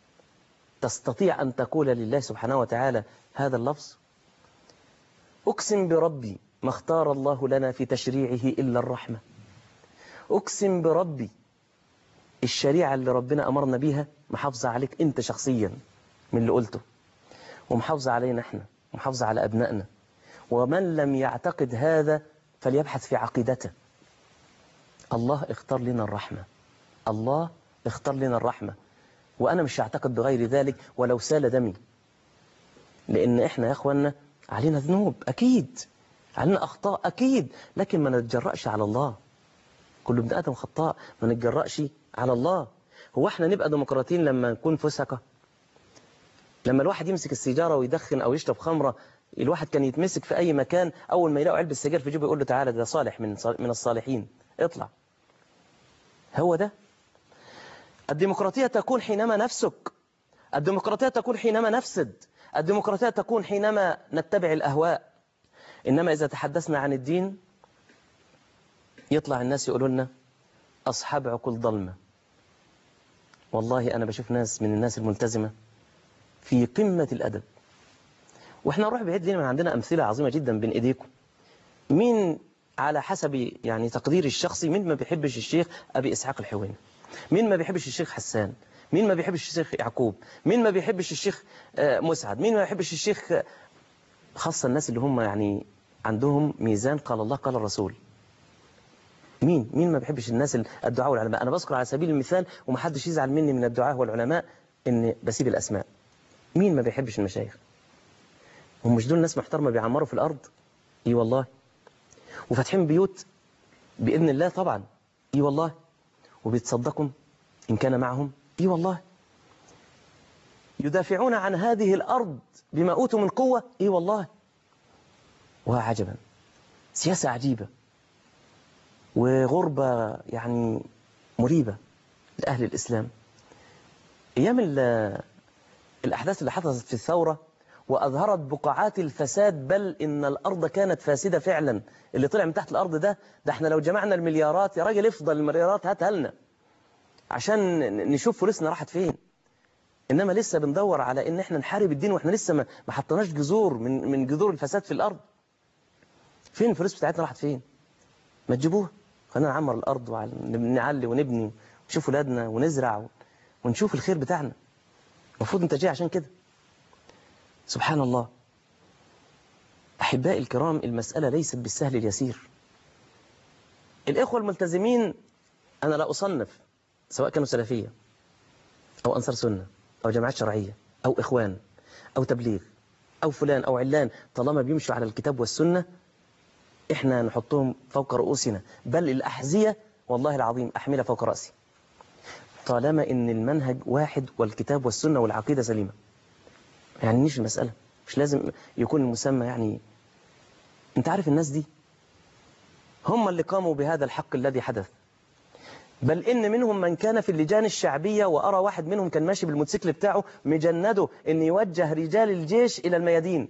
تستطيع أن تقول لله سبحانه وتعالى هذا اللفظ؟ أقسم بربي ما اختار الله لنا في تشريعه إلا الرحمة. أقسم بربي الشريعة اللي ربنا أمرنا بيها محافظة عليك أنت شخصيا من اللي قلته، ومحافظة علينا احنا، ومحافظة على أبنائنا. ومن لم يعتقد هذا فليبحث في عقيدته. الله اختار لنا الرحمة، الله اختار لنا الرحمة، وأنا مش هعتقد بغير ذلك ولو سال دمي. لأن احنا يا أخوانا علينا ذنوب أكيد، علينا أخطاء أكيد، لكن ما نتجرأش على الله. كل ابن آدم خطاء، ما نتجرأش على الله. هو احنا نبقى ديمقراطيين لما نكون فسقة؟ لما الواحد يمسك السيجارة ويدخن أو يشرب خمرة، الواحد كان يتمسك في أي مكان، أول ما يلاقوا علبة السجاير في جيبه يقول له تعالى ده صالح من من الصالحين، اطلع. هو ده الديمقراطية. تكون حينما نفسك، الديمقراطية تكون حينما نفسد، الديمقراطية تكون حينما نتبع الأهواء. إنما إذا تحدثنا عن الدين يطلع الناس يقولوا لنا أصحاب عقول ضلمة. والله أنا بشوف ناس من الناس الملتزمة في قمة الأدب، وإحنا نروح بعيد لنا، من عندنا أمثلة عظيمة جدا بين إيديكم. مين على حسب يعني تقديري الشخصي مين ما بيحبش الشيخ أبي إسحاق الحويني؟ مين ما بيحبش الشيخ حسان؟ مين ما بيحبش الشيخ يعقوب؟ مين ما بيحبش الشيخ مسعد؟ مين ما بيحبش الشيخ، خاصة الناس اللي هم يعني عندهم ميزان قال الله قال الرسول؟ مين مين ما بيحبش الناس الدعاء والعلماء؟ أنا بذكر على سبيل المثال ومحدش يزعل مني من الدعاء والعلماء إن بسيب الأسماء. مين ما بيحبش المشايخ؟ هم مش دول ناس محترمة بيعمروا في الأرض؟ إي والله. وفاتحين بيوت بإذن الله طبعا، إي والله. وبيتصدقوا إن كان معهم، إي والله. يدافعون عن هذه الأرض بما أوتوا من قوة، إي والله. وعجبا، سياسة عجيبة وغربة يعني مريبة لأهل الإسلام. أيام الأحداث اللي حدثت في الثورة وأظهرت بقعات الفساد، بل إن الأرض كانت فاسدة فعلا. اللي طلع من تحت الأرض ده ده احنا لو جمعنا المليارات يا راجل افضل المليارات هاتها لنا عشان نشوف فلوسنا راحت فين. إنما لسه بندور على إن احنا نحارب الدين وإحنا لسه ما ما حطناش جذور من من جذور الفساد في الأرض. فين الفلوس بتاعتنا راحت فين؟ ما تجيبوها، خلينا نعمر الأرض ونعلي ونبني ونشوف ولادنا ونزرع ونشوف الخير بتاعنا. المفروض انت جاي عشان كده. سبحان الله. أحبائي الكرام، المسألة ليست بالسهل اليسير. الإخوة الملتزمين أنا لا أصنف سواء كانوا سلفية أو أنصار سنة أو جماعات شرعية أو إخوان أو تبليغ أو فلان أو علان، طالما بيمشوا على الكتاب والسنة إحنا نحطهم فوق رؤوسنا، بل الأحذية والله العظيم أحملها فوق رأسي، طالما إن المنهج واحد والكتاب والسنة والعقيدة سليمة. يعني نيش المسألة، مش لازم يكون المسمى يعني. أنت عارف الناس دي هم اللي قاموا بهذا الحق الذي حدث، بل إن منهم من كان في اللجان الشعبية، وأرى واحد منهم كان ماشي بالموتوسيكل بتاعه مجنده إن يوجه رجال الجيش إلى الميادين.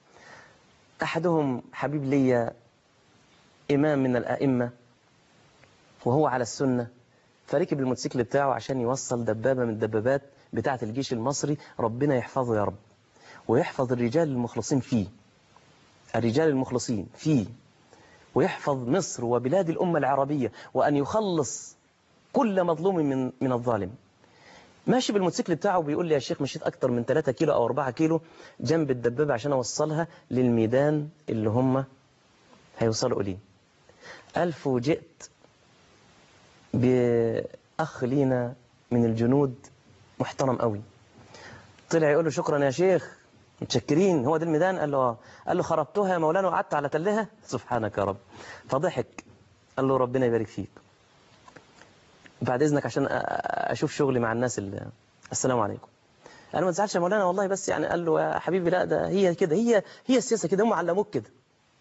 أحدهم حبيب لي، إمام من الأئمة وهو على السنة، فركب الموتوسيكل بتاعه عشان يوصل دبابة من الدبابات بتاعة الجيش المصري، ربنا يحفظه يا رب ويحفظ الرجال المخلصين فيه، الرجال المخلصين فيه، ويحفظ مصر وبلاد الأمة العربية، وأن يخلص كل مظلوم من من الظالم. ماشي بالموتوسيكل بتاعه بيقول لي يا شيخ مشيت أكتر من ثلاثة كيلو أو أربعة كيلو جنب الدبابة عشان أوصلها للميدان اللي هم هيوصلوا إليه. قال فوجئت بأخ لينا من الجنود محترم قوي، طلع يقول له شكرا يا شيخ متشكرين، هو ده الميدان؟ قال له قال له خربتها يا مولانا وقعدت على تلها. سبحانك يا رب. فضحك، قال له ربنا يبارك فيك، بعد إذنك عشان أشوف شغلي مع الناس اللي... السلام عليكم. قال له ما تزعلش يا مولانا والله بس يعني. قال له يا حبيبي لا، ده هي كده، هي هي السياسة كده، هم علموك كده.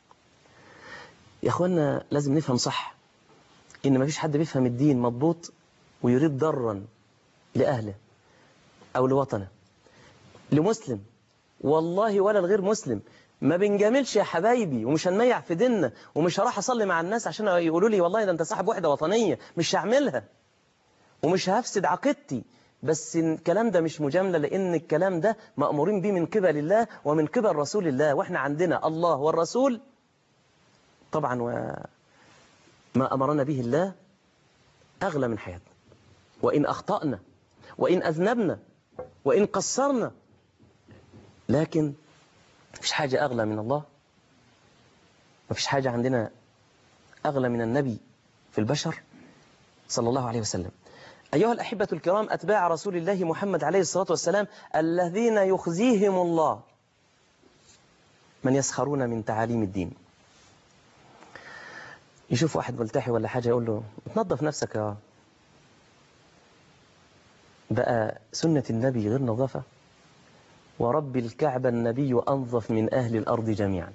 يا أخوانا لازم نفهم صح إن ما فيش حد بيفهم الدين مضبوط ويريد ضرا لأهله أو لوطنه، لمسلم والله ولا الغير مسلم. ما بنجاملش يا حبايبي، ومش هنميع في ديننا، ومش هروح أصلي مع الناس عشان يقولوا لي والله ده أنت صاحب وحدة وطنية، مش هعملها ومش هفسد عقيدتي. بس الكلام ده مش مجاملة، لأن الكلام ده مأمورين به من قبل الله ومن قبل رسول الله، وإحنا عندنا الله والرسول طبعا، وما أمرنا به الله أغلى من حياتنا. وإن أخطأنا وإن أذنبنا وإن قصرنا، لكن مفيش حاجة أغلى من الله، مفيش حاجة عندنا أغلى من النبي في البشر صلى الله عليه وسلم. أيها الأحبة الكرام، أتباع رسول الله محمد عليه الصلاة والسلام الذين يخزيهم الله من يسخرون من تعاليم الدين. يشوف واحد ملتحي ولا حاجة يقول له تنظف نفسك يا بقى سنة النبي غير نظافة. ورب الكعبة النبي أنظف من أهل الأرض جميعا.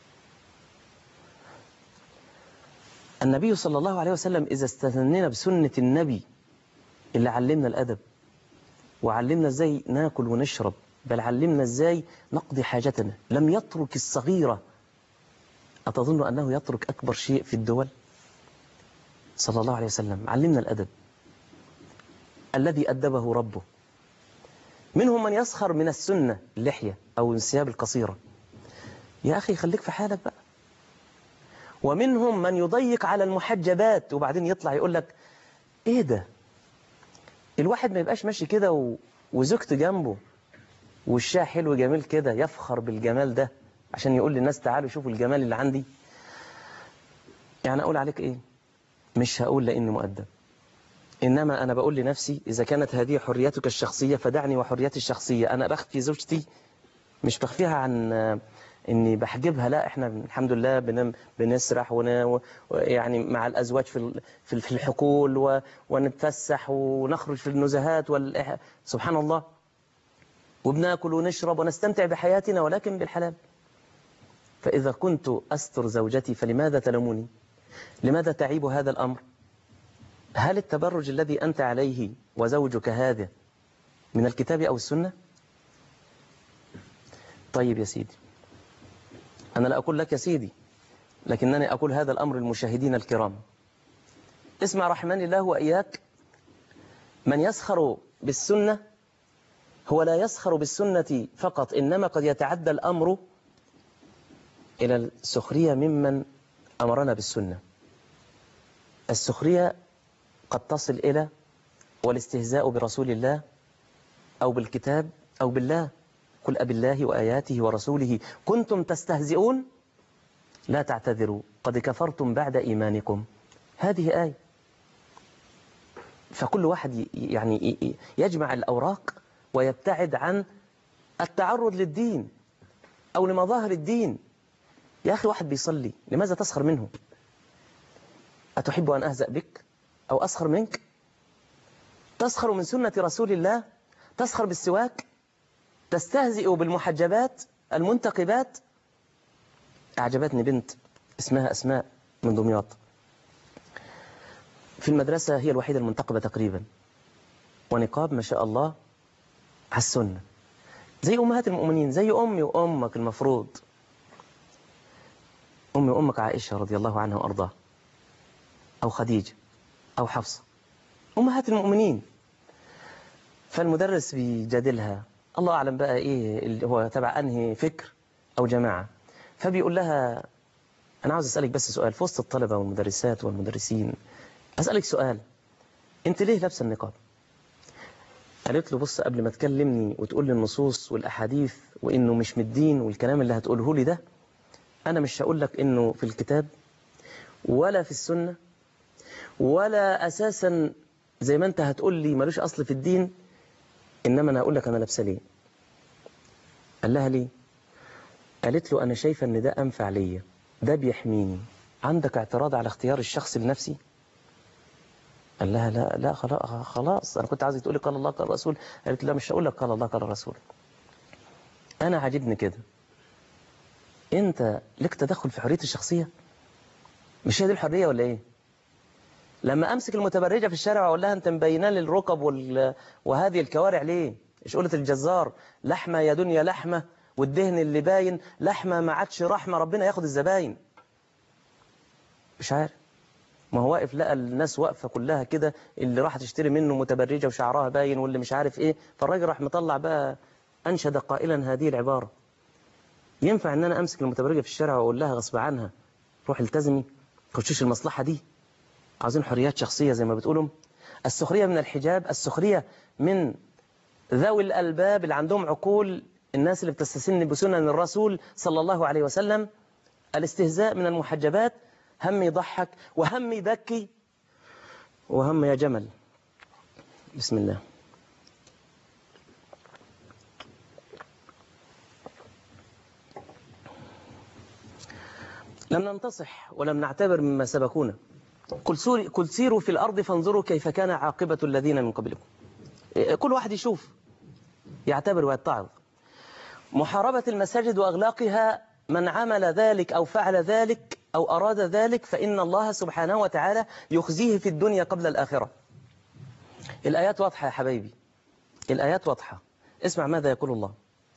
النبي صلى الله عليه وسلم إذا استثنينا بسنة النبي اللي علمنا الأدب وعلمنا إزاي ناكل ونشرب، بل علمنا إزاي نقضي حاجتنا، لم يترك الصغيرة. أتظن أنه يترك أكبر شيء في الدول؟ صلى الله عليه وسلم علمنا الأدب الذي أدبه ربه. منهم من يسخر من السنة، اللحية أو الثياب القصيرة. يا أخي خليك في حالك بقى. ومنهم من يضيق على المحجبات وبعدين يطلع يقول لك إيه ده؟ الواحد ما يبقاش ماشي كده و... وزوجته جنبه والشاه حلو جميل كده يفخر بالجمال ده عشان يقول للناس تعالوا شوفوا الجمال اللي عندي. يعني أقول عليك إيه؟ مش هقول لأني مؤدب، إنما أنا بقول لنفسي إذا كانت هذه حريتك الشخصية فدعني وحريتي الشخصية. أنا بخفي زوجتي، مش بخفيها عن إني بحجبها، لا، إحنا الحمد لله بنم بنسرح ون يعني مع الأزواج في في الحقول و... ونتفسح ونخرج في النزهات وال... سبحان الله، وبناكل ونشرب ونستمتع بحياتنا ولكن بالحلال. فإذا كنت أستر زوجتي فلماذا تلومني؟ لماذا تعيب هذا الأمر؟ هل التبرج الذي أنت عليه وزوجك هذا من الكتاب أو السنة؟ طيب يا سيدي، أنا لا أقول لك يا سيدي، لكنني أقول هذا الأمر للمشاهدين الكرام. اسمع رحمن الله وإياك، من يسخر بالسنة هو لا يسخر بالسنة فقط، إنما قد يتعدى الأمر إلى السخرية ممن أمرنا بالسنة. السخرية قد تصل إلى والاستهزاء برسول الله أو بالكتاب أو بالله. قل أبالله وآياته ورسوله كنتم تستهزئون لا تعتذروا قد كفرتم بعد إيمانكم. هذه آية. فكل واحد يعني يجمع الأوراق ويبتعد عن التعرض للدين أو لمظاهر الدين. يا أخي واحد بيصلي لماذا تسخر منه؟ أتحب أن أهزأ بك أو أسخر منك؟ تسخر من سنة رسول الله، تسخر بالسواك، تستهزئ بالمحجبات المنتقبات. أعجبتني بنت اسمها أسماء من دمياط، في المدرسة هي الوحيدة المنتقبة تقريبا، ونقاب ما شاء الله على السنة، زي أمهات المؤمنين، زي أمي وأمك المفروض. أمي وأمك عائشة رضي الله عنها وأرضاها، أو خديجة أو حفصة، أمهات المؤمنين. فالمدرس بيجادلها، الله أعلم بقى إيه اللي هو تبع أنهي فكر أو جماعة، فبيقول لها أنا عاوز أسألك بس سؤال في وسط الطلبة والمدرسات والمدرسين، أسألك سؤال، أنت ليه لابسة النقاب؟ قالت له بص، قبل ما تكلمني وتقول لي النصوص والأحاديث وإنه مش من الدين والكلام اللي هتقوله لي ده، أنا مش هقول لك إنه في الكتاب ولا في السنة ولا أساسا زي ما أنت هتقول لي ملوش أصل في الدين، إنما أنا هقول لك أنا لابسة ليه. قال لها ليه؟ قالت له أنا شايفة إن ده أنفع ليا، ده بيحميني. عندك اعتراض على اختيار الشخص لنفسي؟ قال لها لا لا خلاص خلاص، أنا كنت عايزك تقولي قال الله قال الرسول. قالت لا مش هقول لك قال الله قال الرسول، أنا عاجبني كده. أنت لك تدخل في حريتي الشخصية؟ مش هي دي الحرية ولا إيه؟ لما أمسك المتبرجة في الشارع وأقول لها أنت مبينة لي الركب وال... وهذه الكوارع ليه؟ إيش قلت الجزار لحمة يا دنيا لحمة، والدهن اللي باين لحمة ما عادش رحمة، ربنا ياخد الزباين. مش عارف، ما هو واقف لقى الناس واقفة كلها كده، اللي راح تشتري منه متبرجة وشعرها باين واللي مش عارف إيه، فالراجل راح مطلع بقى أنشد قائلا هذه العبارة. ينفع أن أنا أمسك المتبرجة في الشارع وأقول لها غصب عنها روح التزمي، خشيش المصلحة دي؟ عاوزين حريات شخصية زي ما بتقولوا. السخرية من الحجاب، السخرية من ذوي الألباب اللي عندهم عقول، الناس اللي بتستسن بسنن الرسول صلى الله عليه وسلم. الاستهزاء من المحجبات، هم يضحك وهم يبكي وهم يا جمل. بسم الله. لم ننتصح ولم نعتبر مما سبقونا. قل سوري قل سيروا في الأرض فانظروا كيف كان عاقبة الذين من قبلكم. كل واحد يشوف يعتبر ويتعظ. محاربة المساجد وأغلاقها، من عمل ذلك أو فعل ذلك أو أراد ذلك فإن الله سبحانه وتعالى يخزيه في الدنيا قبل الآخرة. الآيات واضحة يا حبايبي، الآيات واضحة. اسمع ماذا يقول الله: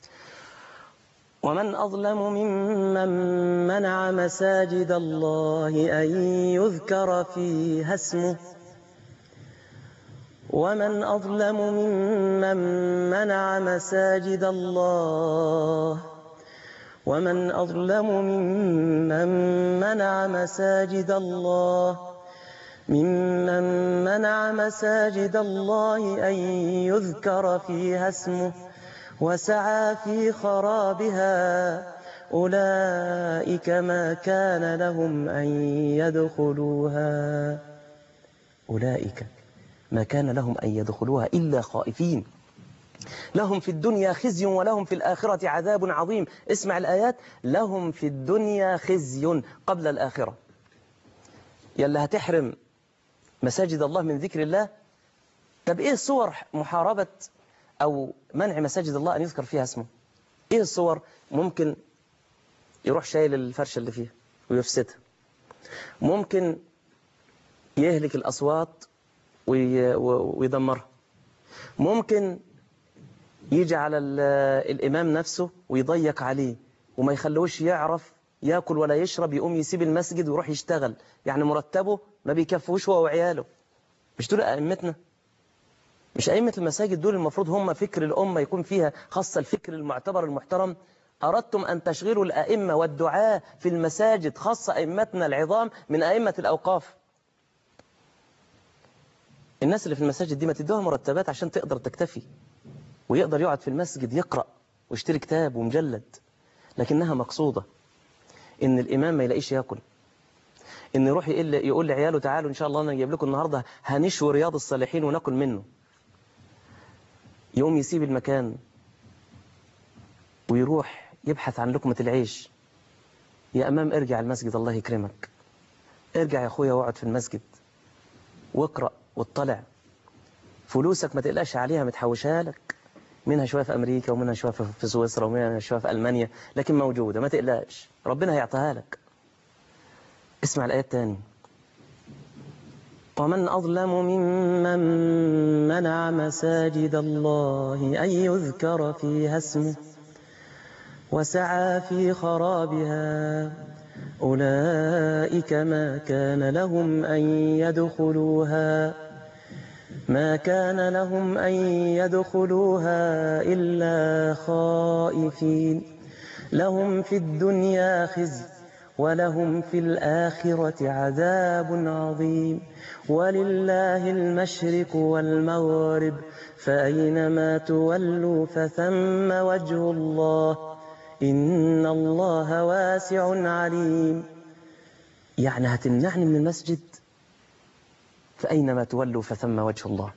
ومن أظلم ممن منع مساجد الله أن يذكر فيها اسمه ومن أظلم ممن منع مساجد الله ومن أظلم ممن منع مساجد الله ممن منع مساجد الله أن يذكر فيها اسمه وسعى في خرابها أولئك ما كان لهم أن يدخلوها أولئك ما كان لهم أن يدخلوها إلا خائفين لهم في الدنيا خزي ولهم في الآخرة عذاب عظيم. اسمع الآيات: لهم في الدنيا خزي قبل الآخرة. يلا هتحرم مساجد الله من ذكر الله. طب إيه صور محاربة أو منع مساجد الله أن يذكر فيها اسمه؟ إيه الصور؟ ممكن يروح شايل الفرشة اللي فيها ويفسدها، ممكن يهلك الأصوات ويدمرها، ممكن يجي على الإمام نفسه ويضيق عليه وما يخلوش يعرف يأكل ولا يشرب، يقوم يسيب المسجد ويروح يشتغل، يعني مرتبه ما بيكفوش هو وعياله. مش دول أئمتنا؟ مش أئمة المساجد دول المفروض هم فكر الأمة يكون فيها، خاصة الفكر المعتبر المحترم؟ أردتم أن تشغلوا الأئمة والدعاة في المساجد، خاصة أئمتنا العظام من أئمة الأوقاف. الناس اللي في المساجد دي ما تدوها مرتبات عشان تقدر تكتفي ويقدر يقعد في المسجد يقرأ ويشتري كتاب ومجلد، لكنها مقصودة إن الإمام ما يلاقيش يأكل، إن يروح يقول, يقول لعياله تعالوا إن شاء الله أنا أجيب لكم النهاردة هنشوي رياض الصالحين ونأكل منه، يقوم يسيب المكان ويروح يبحث عن لقمة العيش. يا أمام ارجع المسجد الله يكرمك، ارجع يا أخويا واقعد في المسجد واقرأ واطلع، فلوسك ما تقلقش عليها متحوشها لك، منها شوية في أمريكا ومنها شوية في سويسرا ومنها شوية في ألمانيا، لكن موجودة ما تقلقش، ربنا هيعطيها لك. اسمع الآيات تاني: ومن أظلم ممن منع مساجد الله أن يذكر فيها اسمه وسعى في خرابها أولئك ما كان لهم أن يدخلوها ما كان لهم أن يدخلوها إلا خائفين لهم في الدنيا خزي ولهم في الآخرة عذاب عظيم ولله المشرق والمغرب فأينما تولوا فثم وجه الله إن الله واسع عليم. يعني هتمنعني من المسجد؟ فأينما تولوا فثم وجه الله.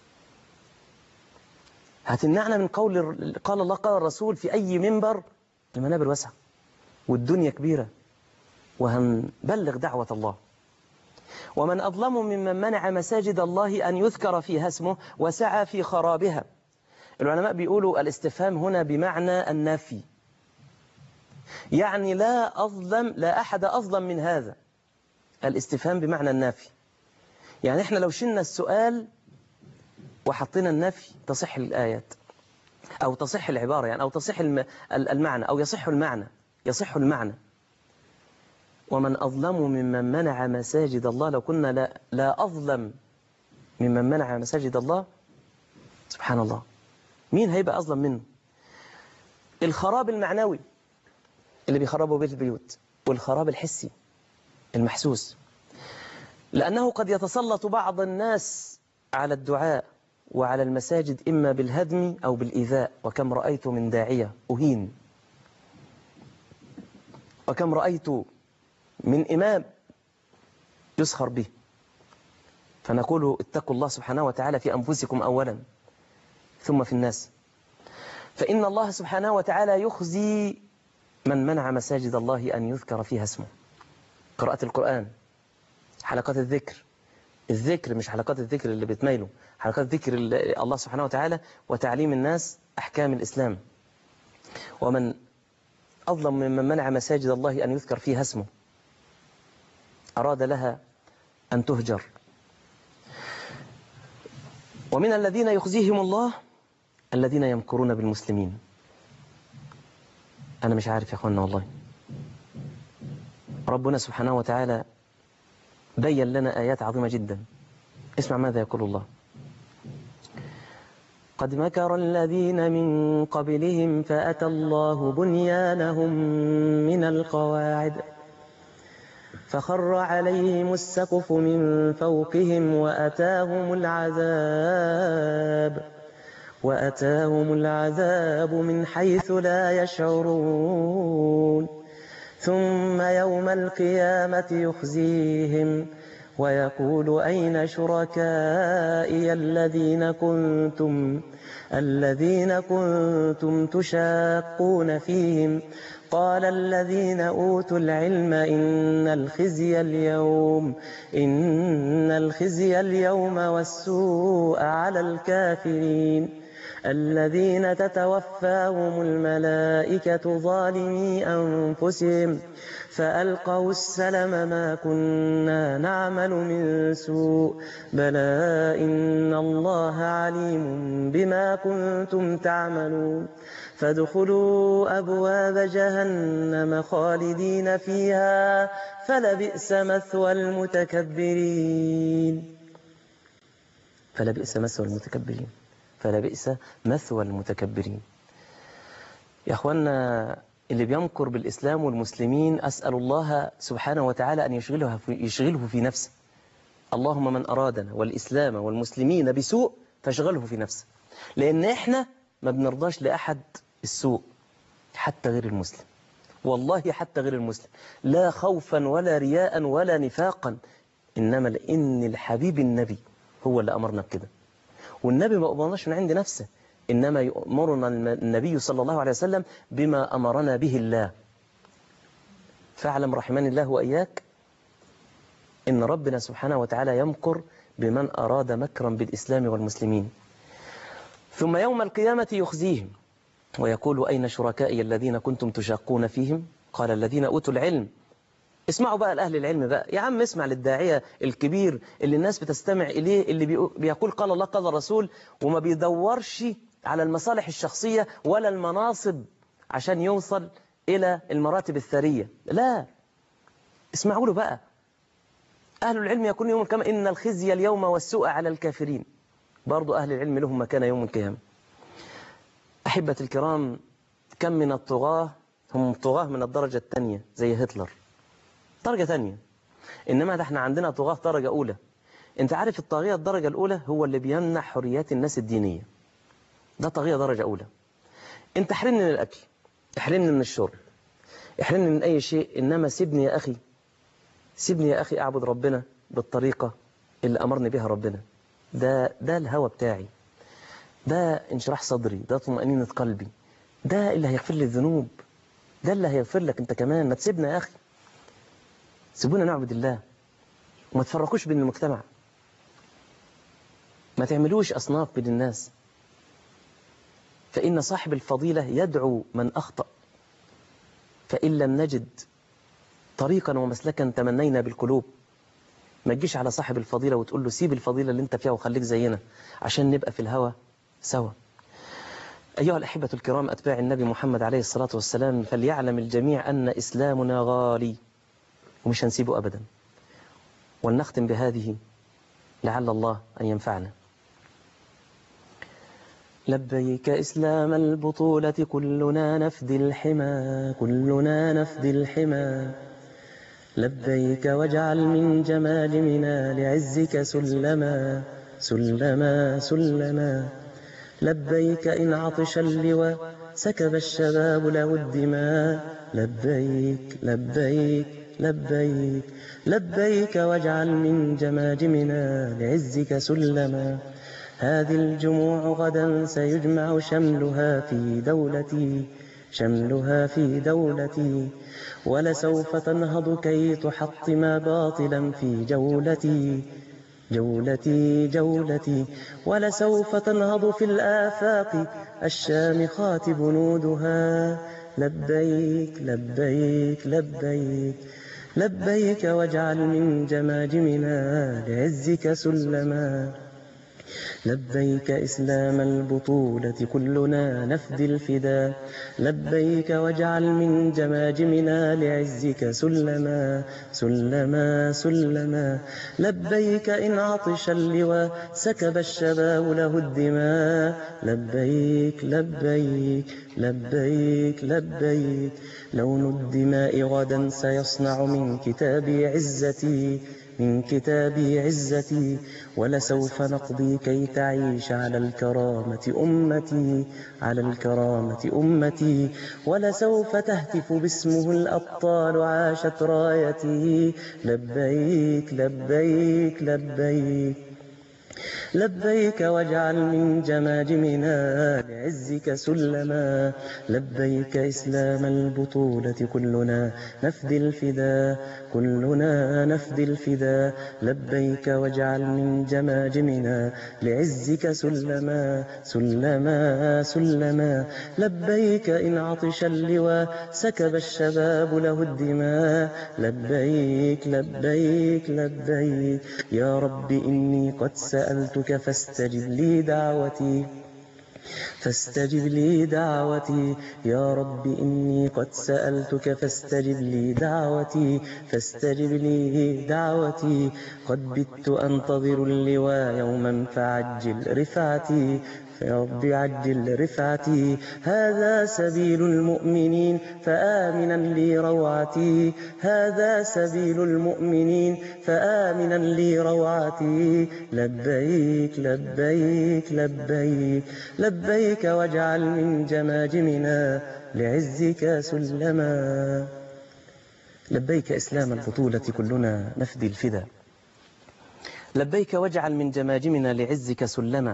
هتمنعنا من قول قال الله قال الرسول في أي منبر؟ المنابر واسعة والدنيا كبيرة وهنبلغ دعوة الله. ومن أظلم ممن منع مساجد الله أن يذكر فيها اسمه وسعى في خرابها. العلماء بيقولوا الاستفهام هنا بمعنى النفي، يعني لا أظلم لا أحد أظلم من هذا. الاستفهام بمعنى النفي، يعني احنا لو شلنا السؤال وحطينا النفي تصح الآيات أو تصح العبارة، يعني أو تصح المعنى أو يصح المعنى يصح المعنى. ومن أظلم ممن منع مساجد الله، لو كنا لا, لا أظلم ممن منع مساجد الله، سبحان الله، مين هيبقى أظلم منه؟ الخراب المعنوي اللي بيخربوا بيت البيوت، والخراب الحسي المحسوس، لأنه قد يتسلط بعض الناس على الدعاء وعلى المساجد إما بالهدم أو بالإيذاء. وكم رأيت من داعية أهين، وكم رأيت من إمام يسخر به. فنقول اتقوا الله سبحانه وتعالى في أنفسكم أولا ثم في الناس، فإن الله سبحانه وتعالى يخزي من منع مساجد الله أن يذكر فيها اسمه. قراءة القرآن، حلقات الذكر، الذكر مش حلقات الذكر اللي بتميلوا، حلقات ذكر الله سبحانه وتعالى، وتعليم الناس أحكام الإسلام. ومن أظلم ممن منع مساجد الله أن يذكر فيها اسمه، أراد لها أن تهجر. ومن الذين يخزيهم الله الذين يمكرون بالمسلمين. أنا مش عارف يا أخوانا والله، ربنا سبحانه وتعالى بين لنا آيات عظيمة جدا. اسمع ماذا يقول الله: قد مكر الذين من قبلهم فأتى الله بنيانهم من القواعد فخر عليهم السقف من فوقهم وأتاهم العذاب وأتاهم العذاب من حيث لا يشعرون ثم يوم القيامة يخزيهم ويقول أين شركائي الذين كنتم الذين كنتم تشاقون فيهم قال الذين أوتوا العلم إن الخزي اليوم إن الخزي اليوم والسوء على الكافرين الذين تتوفاهم الملائكة ظالمي أنفسهم فألقوا السلم ما كنا نعمل من سوء بلى إن الله عليم بما كنتم تعملون فادخلوا أبواب جهنم خالدين فيها فلبئس مثوى المتكبرين فلبئس مثوى المتكبرين فلبئس مثوى المتكبرين. يا أخوانا، اللي بيمكر بالإسلام والمسلمين أسأل الله سبحانه وتعالى أن يشغله في, يشغله في نفسه. اللهم من أرادنا والإسلام والمسلمين بسوء فاشغله في نفسه، لأن إحنا ما بنرضاش لأحد السوء حتى غير المسلم، والله حتى غير المسلم، لا خوفا ولا رياء ولا نفاقا، إنما لأن الحبيب النبي هو اللي أمرنا بكده، والنبي ما أمرناش من عند نفسه، إنما يأمرنا النبي صلى الله عليه وسلم بما أمرنا به الله. فاعلم رحمن الله وإياك إن ربنا سبحانه وتعالى يمكر بمن أراد مكرا بالإسلام والمسلمين. ثم يوم القيامة يخزيهم ويقول أين شركائي الذين كنتم تشاقون فيهم قال الذين أوتوا العلم. اسمعوا بقى لأهل العلم بقى، يا عم اسمع للداعية الكبير اللي الناس بتستمع إليه، اللي بيقول قال الله قال الرسول وما بيدورش على المصالح الشخصية ولا المناصب عشان يوصل إلى المراتب الثرية، لا، اسمعوا له بقى. أهل العلم يقولون يوم القيامة إن الخزي اليوم والسوء على الكافرين. برضو أهل العلم لهم مكان يوم القيامة. أحبة الكرام، كم من الطغاة هم طغاة من الدرجة الثانية زي هتلر، درجة ثانية، إنما ده احنا عندنا طغاة درجة أولى. أنت عارف الطاغية الدرجة الأولى هو اللي بيمنع حريات الناس الدينية، ده طاغية درجة أولى. أنت احرمني من الأكل، احرمني من الشرب، احرمني من أي شيء، إنما سيبني يا أخي، سيبني يا أخي أعبد ربنا بالطريقة اللي أمرني بها ربنا. ده ده الهوى بتاعي، ده انشراح صدري، ده طمأنينة قلبي، ده اللي هيغفر لي الذنوب، ده اللي هيغفر لك أنت كمان. ما تسيبنا يا أخي، سيبونا نعبد الله، وما تفرقوش بين المجتمع، ما تعملوش أصناف بين الناس، فإن صاحب الفضيلة يدعو من أخطأ، فإن لم نجد طريقا ومسلكا تمنينا بالقلوب. ما تجيش على صاحب الفضيلة وتقول له سيب الفضيلة اللي انت فيها وخليك زينا عشان نبقى في الهوى سوا. أيها الأحبة الكرام أتباع النبي محمد عليه الصلاة والسلام، فليعلم الجميع أن إسلامنا غالي ومش هنسيبه أبدا. ولنختم بهذه لعل الله أن ينفعنا. لبيك إسلام البطولة كلنا نفدي الحمى كلنا نفدي الحمى لبيك واجعل من جماجمنا لعزك سلما سلما سلما لبيك إن عطش اللوى سكب الشباب له الدماء لبيك لبيك لبيك لبيك واجعل من جماجمنا لعزك سلما. هذه الجموع غدا سيجمع شملها في دولتي شملها في دولتي، ولسوف تنهض كي تحطم باطلا في جولتي. جولتي جولتي ولسوف تنهض في الآفاق الشامخات بنودها. لبيك لبيك لبيك لبيك واجعل من جماجمنا لعزك سلما. لبيك إسلام البطولة كلنا نفدي الفدا. لبيك واجعل من جماجمنا لعزك سلما سلما سلما. لبيك إن عطش اللواء سكب الشباب له الدماء. لبيك لبيك لبيك لبيك. لون الدماء غدا سيصنع من كتابي عزتي من كتابي عزتي. ولسوف نقضي كي تعيش على الكرامة أمتي على الكرامة أمتي. ولسوف تهتف باسمه الأبطال عاشت رايتي. لبيك لبيك لبيك لبيك واجعل من جماجمنا لعزك سلما. لبيك إسلام البطولة كلنا نفدي الفدا كلنا نفدي الفدا. لبيك واجعل من جماجمنا لعزك سلما سلما سلما. لبيك إن عطش اللواء سكب الشباب له الدماء. لبيك لبيك لبيك. يا رب إني قد سألتك فاستجب لي دعوتي فاستجب لي دعوتي. يا رب إني قد سألتك فاستجب لي دعوتي فاستجب لي دعوتي. قد بت أنتظر اللواء يوما فعجل رفعتي يا رب عجل رفعتي. هذا سبيل المؤمنين فآمنا لي روعتي. هذا سبيل المؤمنين فآمنا لي روعتي. لبيك لبيك لبيك لبيك واجعل من جماجمنا لعزك سلما. لبيك إسلام البطولة كلنا نفدي الفدا. لبيك واجعل من جماجمنا لعزك سلما.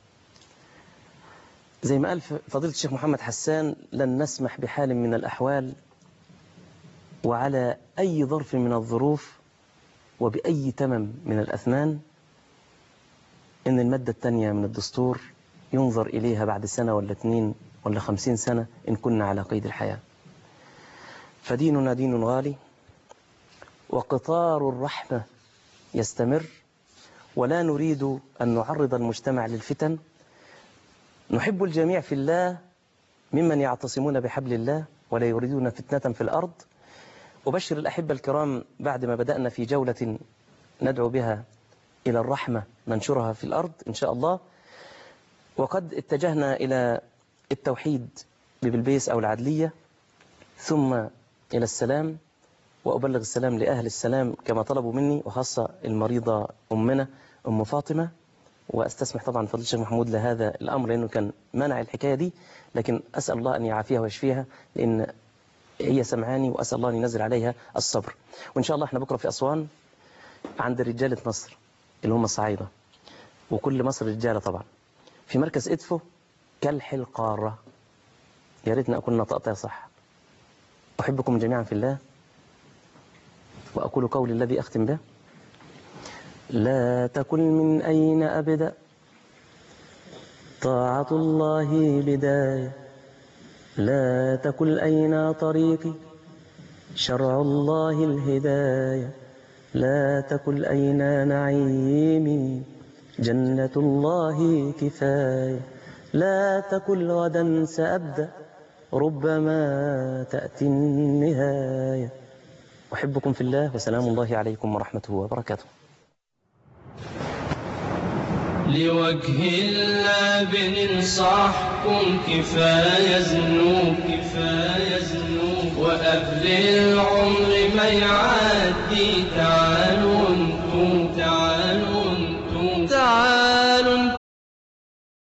زي ما قال فضيلة الشيخ محمد حسان، لن نسمح بحال من الأحوال وعلى أي ظرف من الظروف وبأي تمم من الأثمان إن المادة الثانية من الدستور ينظر إليها بعد سنة ولا اثنين ولا خمسين سنة إن كنا على قيد الحياة. فديننا دين غالي، وقطار الرحمة يستمر، ولا نريد أن نعرض المجتمع للفتن. نحب الجميع في الله ممن يعتصمون بحبل الله ولا يريدون فتنة في الأرض. أبشر الأحبة الكرام بعد ما بدأنا في جولة ندعو بها إلى الرحمة ننشرها في الأرض إن شاء الله، وقد اتجهنا إلى التوحيد ببلبيس أو العدلية، ثم إلى السلام، وأبلغ السلام لأهل السلام كما طلبوا مني، وخاصة المريضة أمنا أم فاطمة. وأستسمح طبعا فضل الشيخ محمود لهذا الأمر لأنه كان منع الحكاية دي، لكن أسأل الله أن يعافيها ويشفيها لأن هي سمعاني، وأسأل الله أن ينزل عليها الصبر. وإن شاء الله احنا بكرة في أسوان عند رجالة مصر اللي هم الصعايدة، وكل مصر رجالة طبعا، في مركز إدفو كلح القارة. يا ريتنا أكون نطقتها صح. أحبكم جميعا في الله، وأقول قولي الذي أختم به: لا تكن من أين أبدأ، طاعة الله بداية. لا تكن أين طريقي، شرع الله الهداية. لا تكن أين نعيمي، جنة الله كفاية. لا تكن غدا سأبدأ، ربما تأتي النهاية. أحبكم في الله، وسلام الله عليكم ورحمته وبركاته. لوجه الله بننصحكم كفاية ذنوب كفاية ذنوب، وقبل العمر ما يعدي تعالى